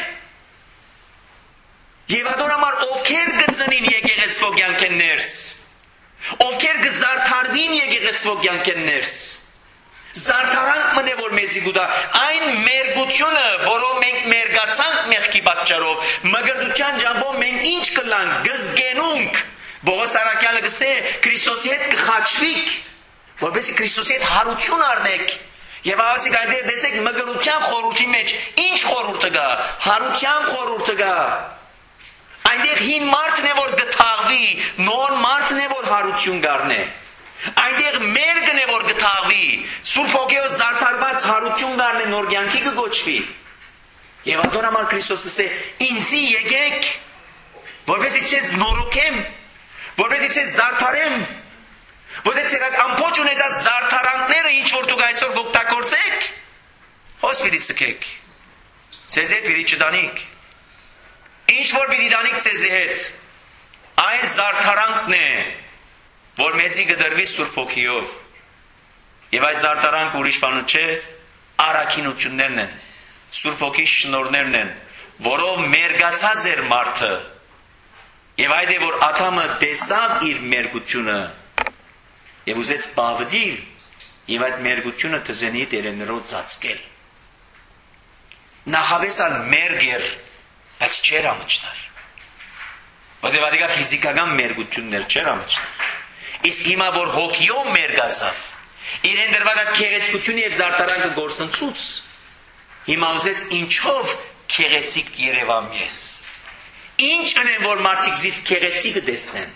[SPEAKER 2] Եվ ադոր համար ովքեր գծնին եկեղեցվո կյանքեն ներս, ովքեր գզարդարվին եկեղեցվո կյանքեն ներս, զարդարանք մնե որ մեզի գուտա, այն մերգությունը, որով մենք մերգացանք մեղքի պատճառով, մգրդության ջամբով մենք ինչ կլանք, գզգենունք, Բողոս Արաքյալը գսե Քրիստոսի հետ կխաչվիք, որպեսզի Քրիստոսի հետ հարություն առնեք, եւ ասիկ այնտեղ տեսեք մգրության խորհրդի մեջ ինչ խորհուրդը գա, հարության խորհուրդը գա, այնտեղ հին մարդն է որ գթաղվի, նոր մարդն է որ հարություն գառնե, այնտեղ մերգն է որ գթաղվի, Սուրբ Հոգիով զարդարված հարություն գառնե, նոր կյանքի կգոչվի, եւ ադոր համար Քրիստոսը ասե ինձի եկեք, որպեսզի ցեզ նորոգեմ, որպեսզի ցեզ զարդարեմ, որպեսզի այդ ամբողջ ունեցած զարդարանքները ինչ որ դուք այսօր օգտագործեք, հոս պիտի ցկեք, ցեզ հետ պիտի չդանիք, ինչ որ պիտի դանիք ցեզ հետ, այս զարդարանքն է, որ մեզի գդրվի Սուրբ Հոգիով, եւ այս զարդարանքը ուրիշ բան չէ, առաքինություններն են, Սուրբ Հոգի շնորհներն են, որով մերգացած էր մարդը, եւ այդ է որ Ադամը տեսավ իր մերգությունը, եւ ուզեց բավդիլ, եւ այդ մերգությունը թզենի դերներով ծածկել։ Նախաբեսալ մերգեր, բայց չեր ամճնար։ Որտեղ adiga ֆիզիկական մերգություններ չեր ամճնար։ Իսկ հիմա որ հոգիով մերգացավ, իրեն դրված այդ քեղեցկությունը եւ զարդարանքը գործընծուց, հիմա ուզեց ինչով քեղեցիկ երևամ ես։ Ինչ ունեն որ մարդիկ զիս քեղեցիկը տեսնեն։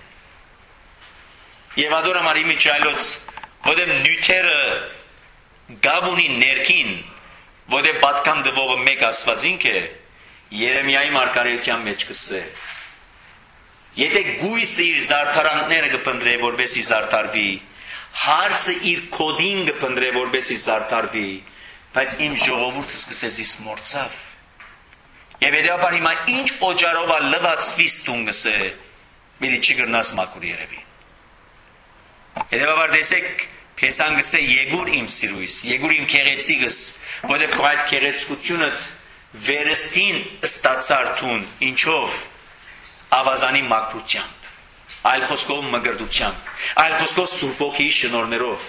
[SPEAKER 2] Եվ ադոր համար իմիջայլոց, որտեղ նյութերը գաբունի ներքին, որտեղ պատկամ դվողը մեկ Աստվածինք է, Երեմիայի մարգարեության մեջ կսե։ Եթե գույսը իր զարդարանքները կփնտրե, որպեսզի զարդարվի, հարսը իր կոդին կփնտրե, որպեսզի զարդարվի, բայց իմ ժողովուրդը սկսեց իս մորցավ։ Եվ հետեւաբար հիմա ինչ օջարով ա լվացվի ստունգս է, միտի չի գրնաս մակուր երևի։ Հետևաբար տեսեք, Փեսան գսե եկուր իմ սիրույս, եկուր իմ քեղեցիկս, որտեղ քո այդ քեղեցկությունդ վերստին ստացար տուն, ինչով ավազանի մաքրությամբ, այլ խոսքով մգրդությամբ, այլ խոսքով Սուրբ Հոգիի շնորհներով։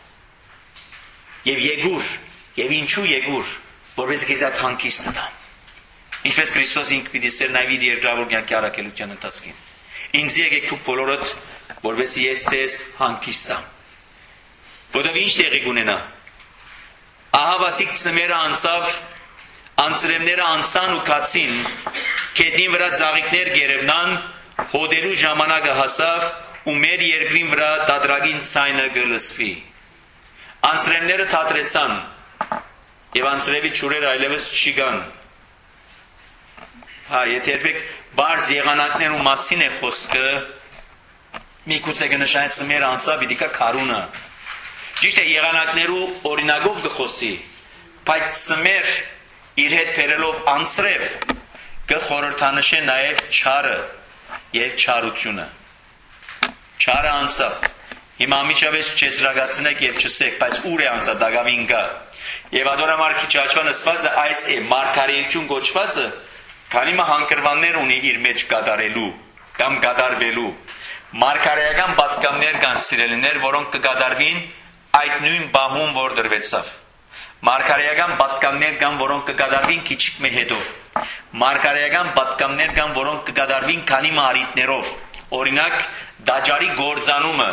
[SPEAKER 2] Եվ եկուր, եւ ինչու եկուր, որպես քեզ այդ հանգիստը տամ։ Ինչպես Քրիստոս ինքը պիտի սերնայվի երկրավոր կյանքի առաքելության ընթացքին։ Ինձ եկեք դուք բոլորդ, որպես ես ցես հանգիստ տամ։ Որտեղ ինչ տեղի կունենա։ Ահավասիկ ծմերը անցավ, անձրևները անցան ու կացին, քեդին վրա ծաղիկներ գերևնան, հոդելու ժամանակը հասավ ու մեր երկրին վրա դադրագին ցայնը գլսվի։ Անձրևները թատրեցան եւ անձրևի ճուրերը այլևս չի գան։ Հա, եթե երբեք բարձ եղանակներու մասին է խոսքը, միգուցե կնշանի ծմերը անցավ, իդիկա քարունը։ Ճիշտ է եղանակներու օրինակով կխոսի, բայց ծմեր իր հետ բերելով անձրև կխորհրդանշե նաև չարը եւ չարությունը։ Չարը անցավ։ Հիմա ամիջապես չեսրագացնեք եւ չսեք, բայց ուր է անցա դագավին գա։ Եվ ադորամար քիչ աչքան ասվածը այս է մարգարեություն գոչվածը, քանի մա հանգրվաններ ունի իր մեջ կատարելու կամ կատարվելու։ Մարգարեական պատգամներ կան սիրելիներ, որոնք կկատարվին այդ նույն բահում որ դրվեցավ։ Մարգարեական պատգամներ կան, որոնք կկատարվին քիչիկ մե հետո։ Մարգարեական պատգամներ կան, որոնք կկատարվին քանի մարիտներով։ Օրինակ, դաջարի գործանումը,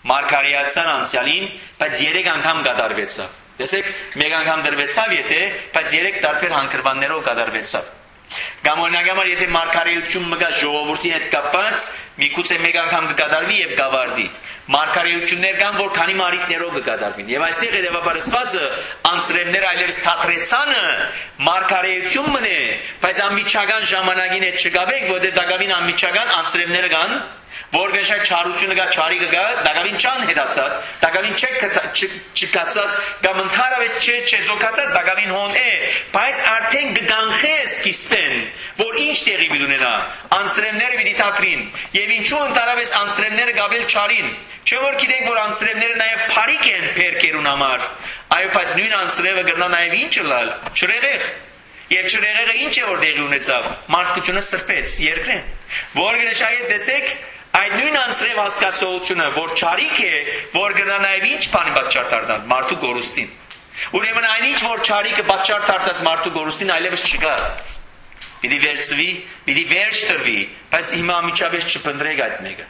[SPEAKER 2] Մարգարեացան անցյալին, բայց երեք անգամ կատարվեցավ։ Տեսեք, մեկ անգամ դրվեցավ, եթե, բայց երեք տարբեր հանգրվաններով կատարվեցավ։ Կամ օրինակհամար, եթե մարգարեություն մգա ժողովրդի հետ կապված, միգուցե մեկ անգամ կկատարվի եւ կավարտի։ Մարգարեություններ կան, որ քանի մարիտներով կկատարվին։ Եվ այստեղ հետևաբար ասվածը անձրևներ այլևս թատրեցանը մարգարեություն մնե, բայց անմիջական ժամանակին հետ չգաբեք, որտեղ դակավին անմիջական անձրևները կան, որ գշա չարությունը կա, չարիքը կա, դակավին չան հետացած, դակավին չկացած, կամ ընդհանրապես չէ չեզոքացած, դակավին հոն է, բայց արդեն կգանխե սկիզբեն, որ ինչ տեղի պիտի անձրևները պիտի թատրին, եւ ինչու ընդհանրապես անձրևները գաբել չարին, չէ որ գիտենք, որ անձրևները նաեւ փարիկ են փերկերուն համար, այո, բայց նույն անձրևը կրնա նաեւ ինչ լալ, չրեղեղ, եւ չրեղեղը ինչ է որ տեղի ունեցավ, մարդկությունը սրբեց երկրեն, որ գշայետ տեսեք այդ նույն անձրև հասկացողությունը, որ չարիք է, որ գնա նաև ինչ բանի պատճառ դառնալ մարդու գորուստին։ Ուրեմն այնինչ որ չարիքը պատճառ դարձած մարդու գորուստին այլևս չկա։ Պիտի վերցվի, պիտի վերջ տրվի, բայց հիմա ամիջապես չփնտրեք այդ մեկը։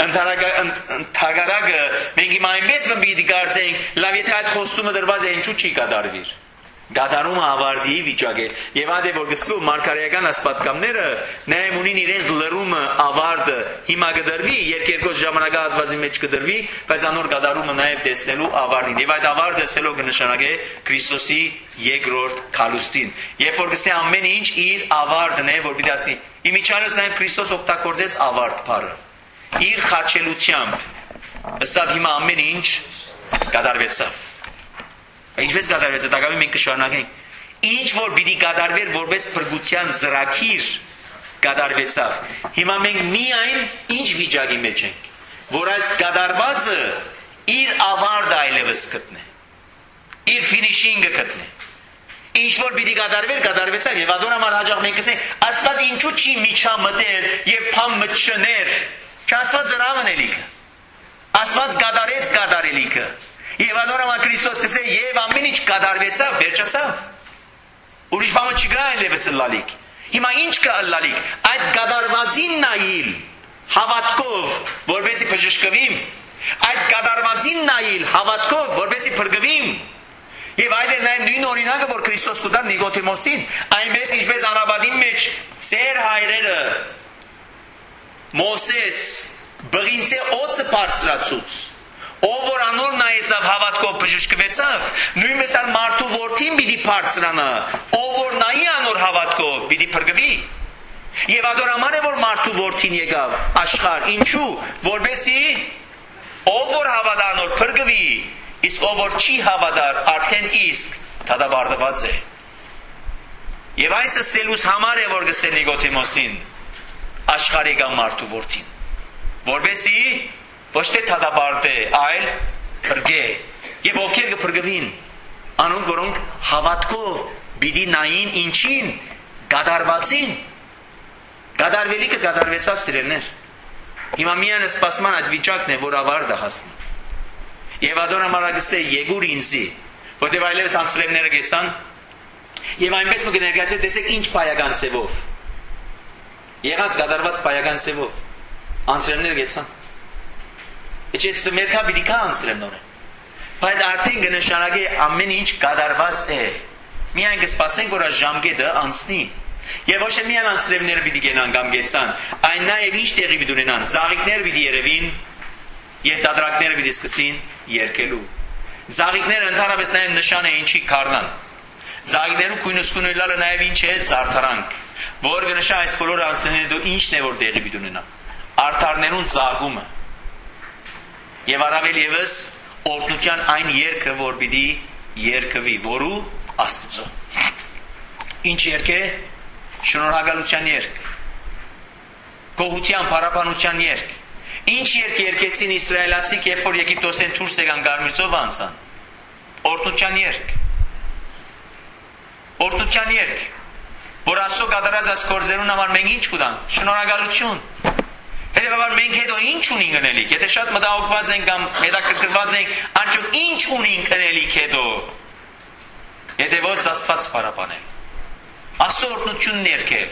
[SPEAKER 2] Ընդհանրակը մենք հիմա այնպես պիտի կարծենք, լավ եթե այդ խոստումը դրված է, ինչու չի կատարվի։ Գադարումը ավարտի վիճակ է եւ այդ է որ գսկու մարգարեական ասպատկամները նայեմ ունին իրենց լրումը ավարտը հիմա կդրվի երկերկոս ժամանակահատվածի մեջ կդրվի բայց անոր գադարումը նաեւ տեսնելու ավարտին եւ այդ ավարտը սելով կնշանակե Քրիստոսի երկրորդ քալուստին երբ որ գսե ամեն ինչ իր ավարտն է որ պիտի ասի իմիջանոց նաեւ Քրիստոս օգտագործեց ավարտ բառը իր խաչելությամբ ըստ հիմա ամեն ինչ կատարվեցավ Ինչպես կատարվեց, դակավին մենք կշարունակենք։ Ինչ որ պիտի կատարվեր որպես փրկության ծրագիր կատարվեցավ։ Հիմա մենք միայն ինչ վիճակի մեջ ենք, որ այս կատարվածը իր ավարտը այլևս գտնե։ Իր ֆինիշինգը գտնե։ Ինչ որ պիտի կատարվեր, կատարվեցավ եւ ադոր համար հաջող մենք կսենք, Աստված ինչու չի միջամտել եւ փամ մտչներ։ Չաստված զրավն էլիքը։ Աստված կատարեց կատարելիքը։ Եվ անորամա Քրիստոս կսե եւ ամեն ինչ կատարվեցավ, վերջացավ։ Ուրիշ բան չկա այլևս լալիք։ Հիմա ինչ կա լալիք։ Այդ կատարվածին նայիլ հավատքով, որովհետեւ բժշկվիմ, այդ կատարվածին նայիլ հավատքով, որովհետեւ փրկվիմ։ Եվ այդ է նաեւ նույն օրինակը, որ Քրիստոս կտար Նիկոդեմոսին, այնպես ինչպես անաբադին մեջ ծեր հայրերը Մոսես բղինցե օծը բարձրացուց Ով որ անոր նայեցավ հավատքով բժշկվեցավ, նույնպես ալ մարդու որդին պիտի բարձրանա, ով որ նայի անոր հավատքով պիտի փրկվի։ Եվ ադոր համար է որ մարդու որդին եկավ աշխարհ, ինչու, որբեսի ով որ հավատա անոր փրկվի, իսկ ով որ չի հավատար, արդեն իսկ դատապարտված է։ Եվ այս ասելուց համար է որ գսե Նիկոդեմոսին աշխարհ եկա մարդու որդին, որբեսի ոչ թե դատապարտե, այլ փրկե։ Եվ ովքեր կփրկվին, անոնք որոնք հավատքով պիտի նային ինչին կատարվածին։ Կատարվելիքը կատարվեցավ սիրելներ։ Հիմա միայն սպասման այդ վիճակն է, որ ավարտը հասնի։ Եվ ադոր ամարագսե եկուր ինձի, որտեղ այլևս անձրևները գեցան, եւ այնպես մը կներկայացե տեսեք ինչ պայական սևով։ Եղած կատարված պայական սևով անձրևները գեցան։ Էջի ծմերքա պիտի կա անձրևնորը։ Բայց արդեն կնշանակե ամեն ինչ կատարված է։ Միայն կսպասենք, որ այս ժամկետը անցնի։ Եվ ոչ թե միայն անձրևները պիտի գնան կամ գեցան, այն նաև ինչ տեղի պիտի ունենան։ Զաղիկները պիտի երևին, եւ տատրակները պիտի սկսին երգելու։ Զաղիկները ընդհանրապես նաև նշան է ինչի կառնան։ Զաղիկներու քույնուսկունույլալը նաև ինչ է զարդարանք, որ կնշա այս բոլոր անձրևները դու ինչն է որ տեղի պիտի ունենա։ Արդարներուն զաղումը Եվ առավել ևս օրհնության այն երգը, որ պիտի երգվի, որու Աստծո։ Ինչ երգ է? Շնորհակալության երգ։ Գոհության, փառաբանության երգ։ Ինչ երգ երգեցին իսրայելացիք, երբ որ Եգիպտոսեն դուրս եկան Կարմիր անցան։ Օրհնության երգ։ Օրհնության երգ։ Որ Աստծո կատարած այս գործերուն համար մենք ինչ կտանք? Շնորհակալություն։ Հետևաբար մենք հետո ինչ ունենք ընելիք, եթե շատ մտահոգված ենք կամ հետաքրքրված ենք, արդյոք ինչ ունենք ընելիք հետո, եթե ոչ Աստված փառաբանել, Աստծո օրհնությունն երգել,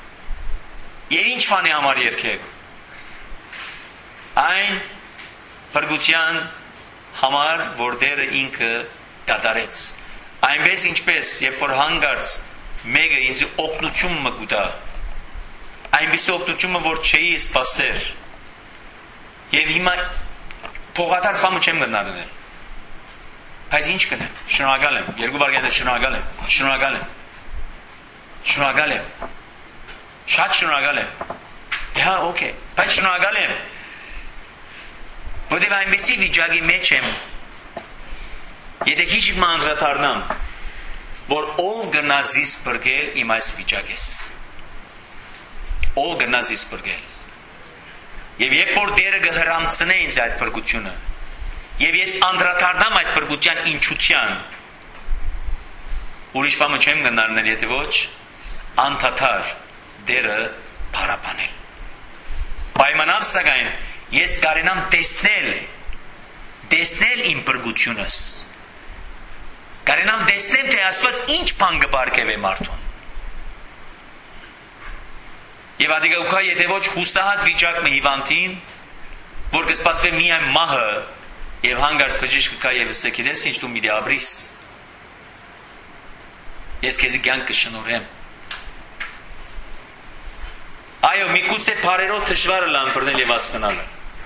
[SPEAKER 2] եւ ինչ բանի համար երգել, այն, Փրկության համար որ Տերը ինքը կատարեց։ Այնպես ինչպես երբ որ հանգարց մեկը ինձ օգնություն մգուտա, այնպես օգնությունը որ չէի սпасեր։ Եվ հիմա փողատած բամը չեմ գնալու։ Բայց ինչ կնեմ։ Շնորհակալ եմ։ Երկու բարգետ շնորհակալ եմ։ Շնորհակալ եմ։ Շնորհակալ եմ։ Շատ շնորհակալ եմ։ Հա, օքեյ։ Բայց շնորհակալ եմ։ Որտեղ այնպեսի վիճակի մեջ եմ։ Եթե քիչ անդրադառնամ, որ ով գնազիս բրգել իմ այս վիճակես։ Ով գնազիս բրգել։ Եվ երբ որ Տերը կհրամցնե ինձ այդ բրգությունը, եւ ես անդրադառնամ այդ բրգության ինչության, ուրիշ բան չեմ գնալնել, եթե ոչ անդադար Տերը փառաբանել։ Պայմանավ սակայն ես կարենամ տեսնել, տեսնել իմ բրգությունս։ Կարենամ տեսնեմ, թե Աստված ինչ բան կբարգեւե մարդուն։ Եվ ադիգա եթե ոչ հուսահատ վիճակը հիվանդին, որ կսպասվի միայն մահը եւ հանգարց բժիշկը կա եւ ասե գիտես ինչ դու մի դաբրիս։ Ես քեզ կյանք կշնորհեմ։ Այո, մի կուստե բարերով դժվար է լամբրնել եւ հասկանալը։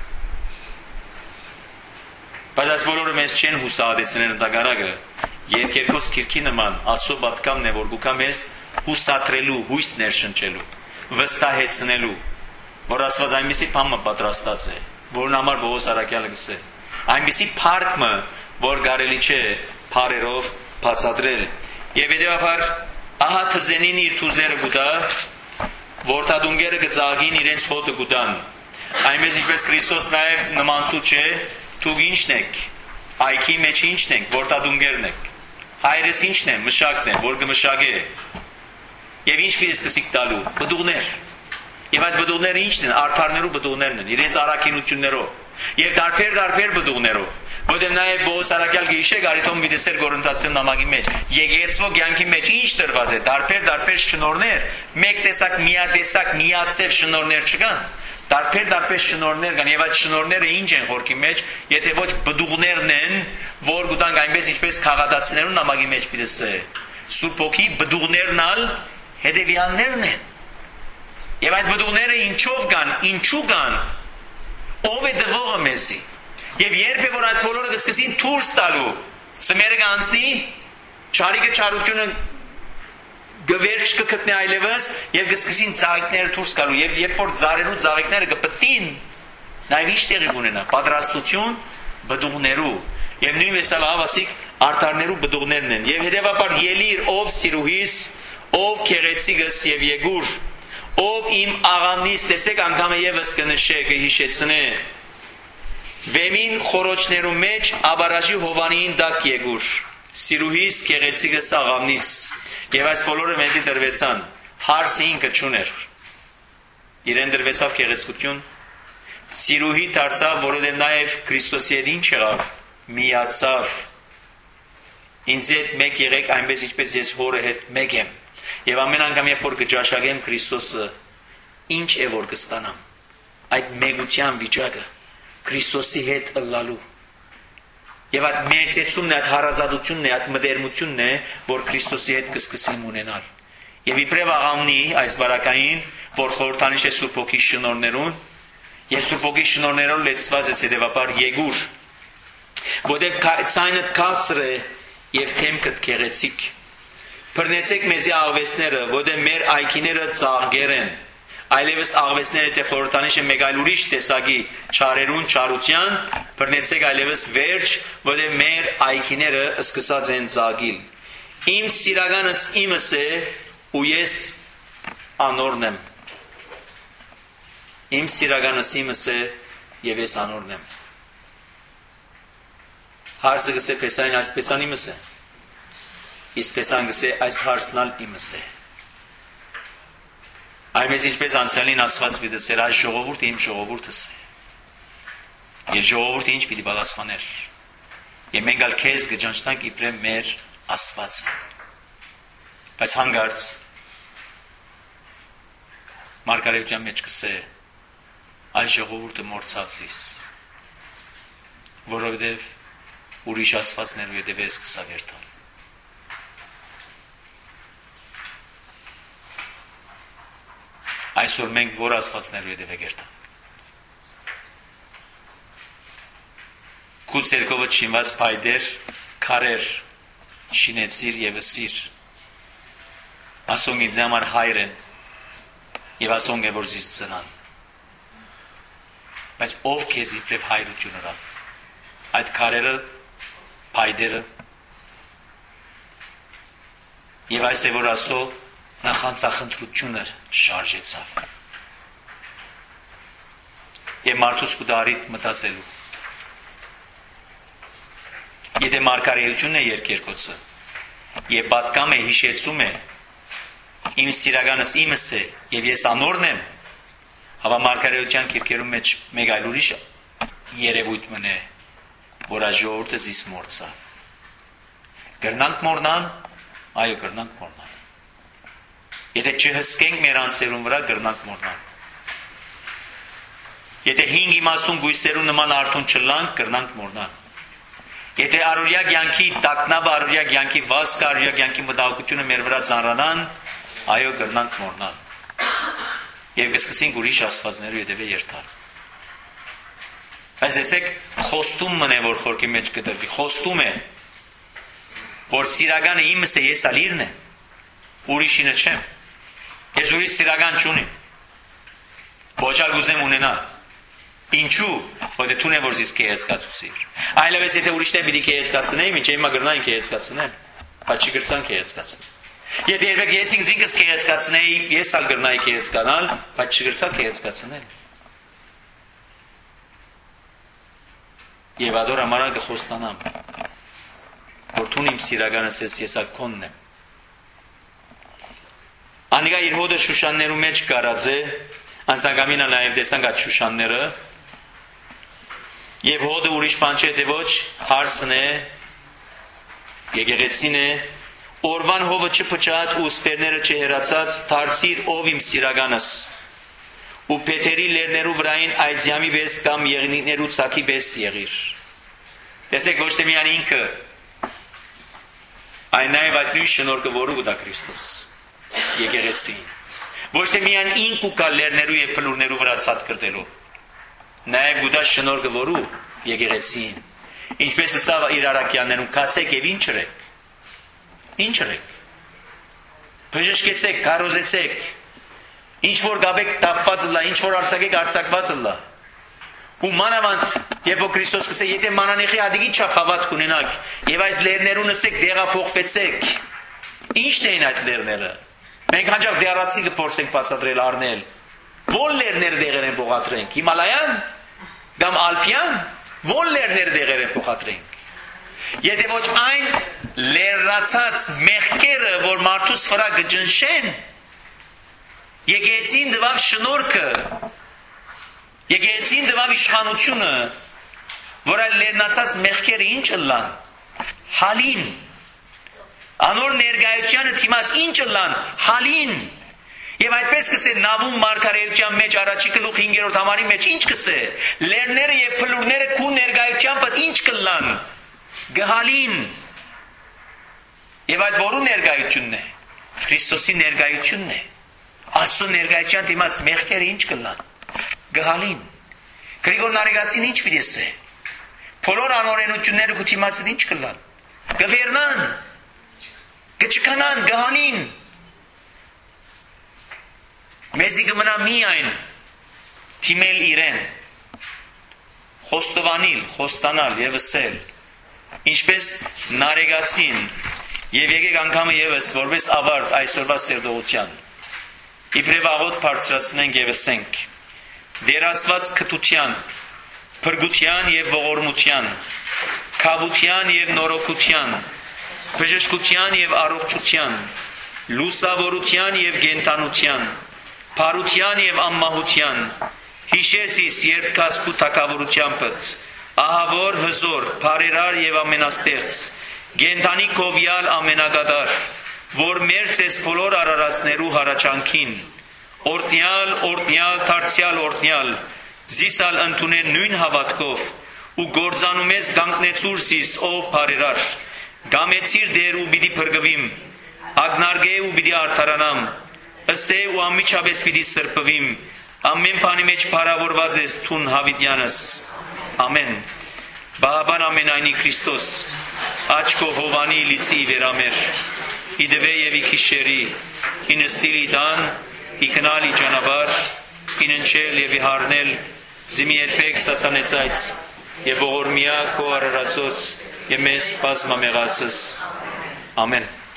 [SPEAKER 2] Բայց այս բոլորը մեզ չեն հուսահատեցնել ընդհանրակը։ Երկերկոս քիրքի նման Աստծո պատկամն է, որ գուկա մեզ հուսատրելու, հույս ներշնչելու, վստահեցնելու, որ Աստված այնպիսի բան պատրաստած է, որն համար Պողոս առաքյալը գսե։ Այնպիսի փառքը, որ կարելի չէ բարերով բացատրել։ Եվ հետեւաբար ահա թզենին իր թուզերը գուտա, որդադունգերը գծաղին իրենց հոտը գուտան։ Այնպես ինչպես Քրիստոս նաև նմանցու չէ, դուք ինչն եք, այքի մեջ ինչն եք, որդադունգերն եք։ Հայրս ինչն է, մշակն է, որ կմշակե։ Եվ ինչ պիտի սկսիկ տալու, բդուղներ։ Եվ այդ բդուղները ինչն են, արդարներու բդուղներն են, իրենց առաքինություններով։ Եվ դարբեր-դարբեր բդուղներով, որտեղ նաև Պողոս առաքյալ գիշե գարիթոն միտեսեր Կորինթացիոն նամակի մեջ, եկեղեցվո կյանքի մեջ ինչ տրված է, դարբեր-դարբեր շնորհներ, մեկ տեսակ միատեսակ միացև շնորհներ չկան, դարբեր-դարբեր շնորհներ կան, եւ այդ շնորհները ինչ են խորքի մեջ, եթե ոչ բդուղներն են, որ գտանք այնպես ինչպես քաղաքացիներուն նամակի մեջ պիտեսե, Սուրբ Հոգի բդուղներն ալ հետևյալներն են։ Եվ այդ բդուղները ինչով կան, ինչու կան, ով է դվողը մեզի։ Եվ երբ է որ այդ բոլորը կսկսին դուրս տալու, ծմերը կանցնի, չարիքը չարությունը գվերջ կգտնի այլևս եւ կսկսին ծաղիկները դուրս գալու եւ երբ որ ծառերու ծաղիկները կպտին, նաեւ ինչ տեղի կունենա, պատրաստություն բդուղներու եւ նույնպես ալավասիկ արտարներու բդուղներն են եւ հետեւաբար ելիր ով սիրուհիս, ով քեղեցիկս եւ եգուր, ով իմ աղամնից տեսեք անգամ եւս կնշե կհիշեցնե Վեմին խորոչներու մեջ աբարաժի հովանին դակ եգուր, սիրուհիս քեղեցիկս աղամնից եւ այս բոլորը մեզի դրվեցան, հարսը ինքը չուներ, իրեն դրվեցավ քեղեցկություն, սիրուհի դարձավ, որովհետեւ նաեւ Քրիստոսի հետ ինչ եղավ, միացավ, ինձ հետ մեկ եղեք այնպես ինչպես ես հորը հետ մեկ եմ, եւ ամեն անգամ երբ որ կճաշակեմ Քրիստոսը, ինչ է որ կստանամ, այդ մեգության վիճակը, Քրիստոսի հետ ըլլալու, եւ այդ մեծեցումն է, այդ հարազատությունն է, այդ մտերմությունն է, որ Քրիստոսի հետ կսկսեմ ունենալ, եւ իբրև աղամնի այս բարակային, որ խորհրդանիշ է Սուրբ Հոգի շնորհներուն, եւ Սուրբ Հոգի շնորհներով լեցված է հետեւաբար եգուր, որտեղ ցայնը կացր է եւ թեմքդ քեղեցիկ։ Բռնեցեք մեզի աղվեսները, որտեղ մեր այքիները ծաղկեր են, այլևս աղվեսները թե խորհրդանիշը մեկ այլ ուրիշ տեսակի չարերուն չարության, բռնեցեք այլևս վերջ, որտեղ մեր այքիները սկսած են ծաղկիլ։ Իմ սիրականս իմս է ու ես անորն եմ։ Իմ սիրականս իմս է եւ ես անորն եմ։ Հարսը գսե պեսային այս պեսան իմս է։ Իսկ պեսան գսե այս հարսնալ իմս է։ Այնպես ինչպես անցյալին Աստված վիդեցեր այս ժողովուրդը իմ ժողովուրդս է։ Եվ ժողովուրդը ինչ պիտի պատասխաներ։ Եվ մենք ալ քեզ կճանչնանք իբրև մեր Աստվածը։ Բայց հանգարց Մարգարեության մեջ գսե այս ժողովուրդը մորցավ զիս։ որովհետև ուրիշ աստվածներու ետևէ սկսա վերթալ։ Այսօր մենք որ աստվածներու ետևէ գերտանք։ Քու ցերկովը չինված փայդեր, քարեր, շինեցիր եւ ըսիր։ Ասոնք ինձ համար հայր են եւ ասոնք է որ զիս ծնան։ Բայց ով քեզ իբրև հայրություն ըրավ։ Այդ քարերը, փայդերը եւ այս է որ ասո նախանցախնդրությունը շարժեցավ։ Եվ մարդուս կդարիտ մտածելու։ Եթե մարգարեությունն է երկերկոցը եւ պատկամ է հիշեցում է իմ սիրականս իմս է եւ ես անորն եմ, հավա մարգարեության քիրքերում մեջ մեկ այլ ուրիշ երևույթ մնե, որ ժողովուրդը զիս մորցա։ Գրնանք մորնան, այո գրնանք մորնան։ Եթե չհսկենք մեր անձերուն վրա գրնանք մորնան։ Եթե հինգ իմաստուն գույսերու նման արթուն չլանք, գրնանք մորնան։ Եթե առօրյա կյանքի տակնապը, առօրյա կյանքի վազքը, առօրյա կյանքի մտահոգությունը մեր վրա ծանրանան, այո գրնանք մորնան։ Եվ կսկսենք ուրիշ աստվածներու ետևէ երթալ։ Բայց տեսեք, խոստումն է, որ խորքի մեջ կդրվի, խոստում է, որ սիրականը իմս է, ես ալիրն է, ուրիշինը չեմ։ Ես ուրիշ սիրական չունիմ։ Ոչ ալ գուզեմ ունենալ։ Ինչու, որ դու նե որ զիս կեհեցկացուցիր։ Այլևս եթե ուրիշտեն պիտի կեհեցկացնեի, ինչ հիմա գրնային կեհեցկացնեմ, բայց չգրցան կեհեցկացնել։ Եթե երբեք ես ինքս կեհեցկացնեի, ես ալ գրնայի կեհեցկանալ, բայց չգրցա կեհեցկացնել։ Եվ ադոր ամարա կխոստանամ, որ թուն իմ սիրականս ես եսակ քոնն եմ։ Անիկա իր հոդը շուշաններու մեջ կարած է, անցանգամինա նաև տեսանք այդ շուշանները, եւ հոդը ուրիշ բան չէ, թե ոչ հարսն է, եկեղեցին է, օրվան հովը չփչած ու սպերները չհերացած, դարձիր ով իմ սիրականս, ու Պետերի լերներու վրային այծյամի վես կամ եղնիկներու ցակի վես եղիր։ Տեսեք ոչ թե միայն ինքը, այն նաև այդ նույն շնորհքը որու կտա Քրիստոս, եկեղեցին։ Ոչ թե միայն ինք ու կա լերներու եւ փլուրներու վրա ցած կրտելով, նաև գուտա շնորհքը որու եկեղեցին։ Ինչպես ասավ իր առաքյաններում, կասեք եւ ինչ ըրեք։ Ինչ ըրեք։ Բժշկեցեք, կարոզեցեք։ Ինչ որ գաբեք տապված լա, ինչ որ արցակեք արցակված լա։ Ու մանավանդ, երբ որ Քրիստոս կսե, եթե մանանեխի ադիգի չափ հավատք ունենաք, եւ այս լերներուն ասեք դեղափոխվեցեք։ Ինչն էին այդ լերները։ Մենք հաջող դեռացի կփորձենք բացատրել առնել։ Ո՞ր լերներ դեղեր են փոխադրենք։ Հիմալայան կամ Ալպյան, ո՞ր լերներ դեղեր են փոխադրենք։ Եթե ոչ այն լերացած մեղքերը, որ մարդուս վրա կջնշեն, եկեղեցին դվավ շնորհքը, եկեղեցին դվավ իշխանությունը, որ այլ լերնացած մեղքերը ինչ լան, հալին, անոր ներկայությանը թիմած ինչ լան, հալին, եւ այդպես կսե նավում մարգարեության մեջ առաջի գլուխ հինգերորդ համարի մեջ ինչ կսե, լերները եւ փլուրները քու ներկայությամբ ինչ կլան, գհալին, եւ այդ որու ներկայությունն է, Քրիստոսի ներկայությունն է, Աստծո ներկայության դիմաց մեղքերը ինչ կլան, գհալին, Գրիգոր Նարեգացին ինչ պիտի ասե, բոլոր անօրենությունները քու դիմացին ինչ կլան, գվերնան, գչկանան, գհանին, մեզի կմնա միայն թիմել իրեն, խոստովանիլ, խոստանալ եւ ասել, ինչպես Նարեգացին եւ եկեք անգամը եւս որպես ավարտ այսօրվա սերտողության, իբրև աղոտ բարձրացնենք եւ ասենք, դեր Աստված քթության, փրկության եւ ողորմության, քավության եւ նորոգության, բժշկության եւ առողջության, լուսավորության եւ գենտանության, Փարության եւ անմահության, հիշեսիս երբ կասկու թակավորությանպդ, ահավոր հզոր, բարերար եւ ամենաստեղծ, գենտանի կովյալ ամենագադար, որ մերձ ես բոլոր արարածներու հարաճանքին, օրտնյալ, օրտնյալ, դարձյալ օրտնյալ, զիսալ ընդունեն նույն հավատքով, ու գործանում ես գամտնեցուրսիս ով բարերար գամեցիր դեր ու պիտի փրկվիմ ագնարգե ու պիտի արդարանամ ըսե ու ամիջապես պիտի սրբվիմ ամեն բանի մեջ փարավորված ես թուն հավիտյանս ամեն բահաբան ամենայնի Քրիստոս աչքո հովանի լիցի վերամեր իդվե եւ իքիշերի ինստիլի դան իքնալի ճանապարհ իննչել եւ իհարնել զիմի երբեք սասանեցայց եւ ողորմիա քո արարածոց եւ մեզ բազմամեղացս ամեն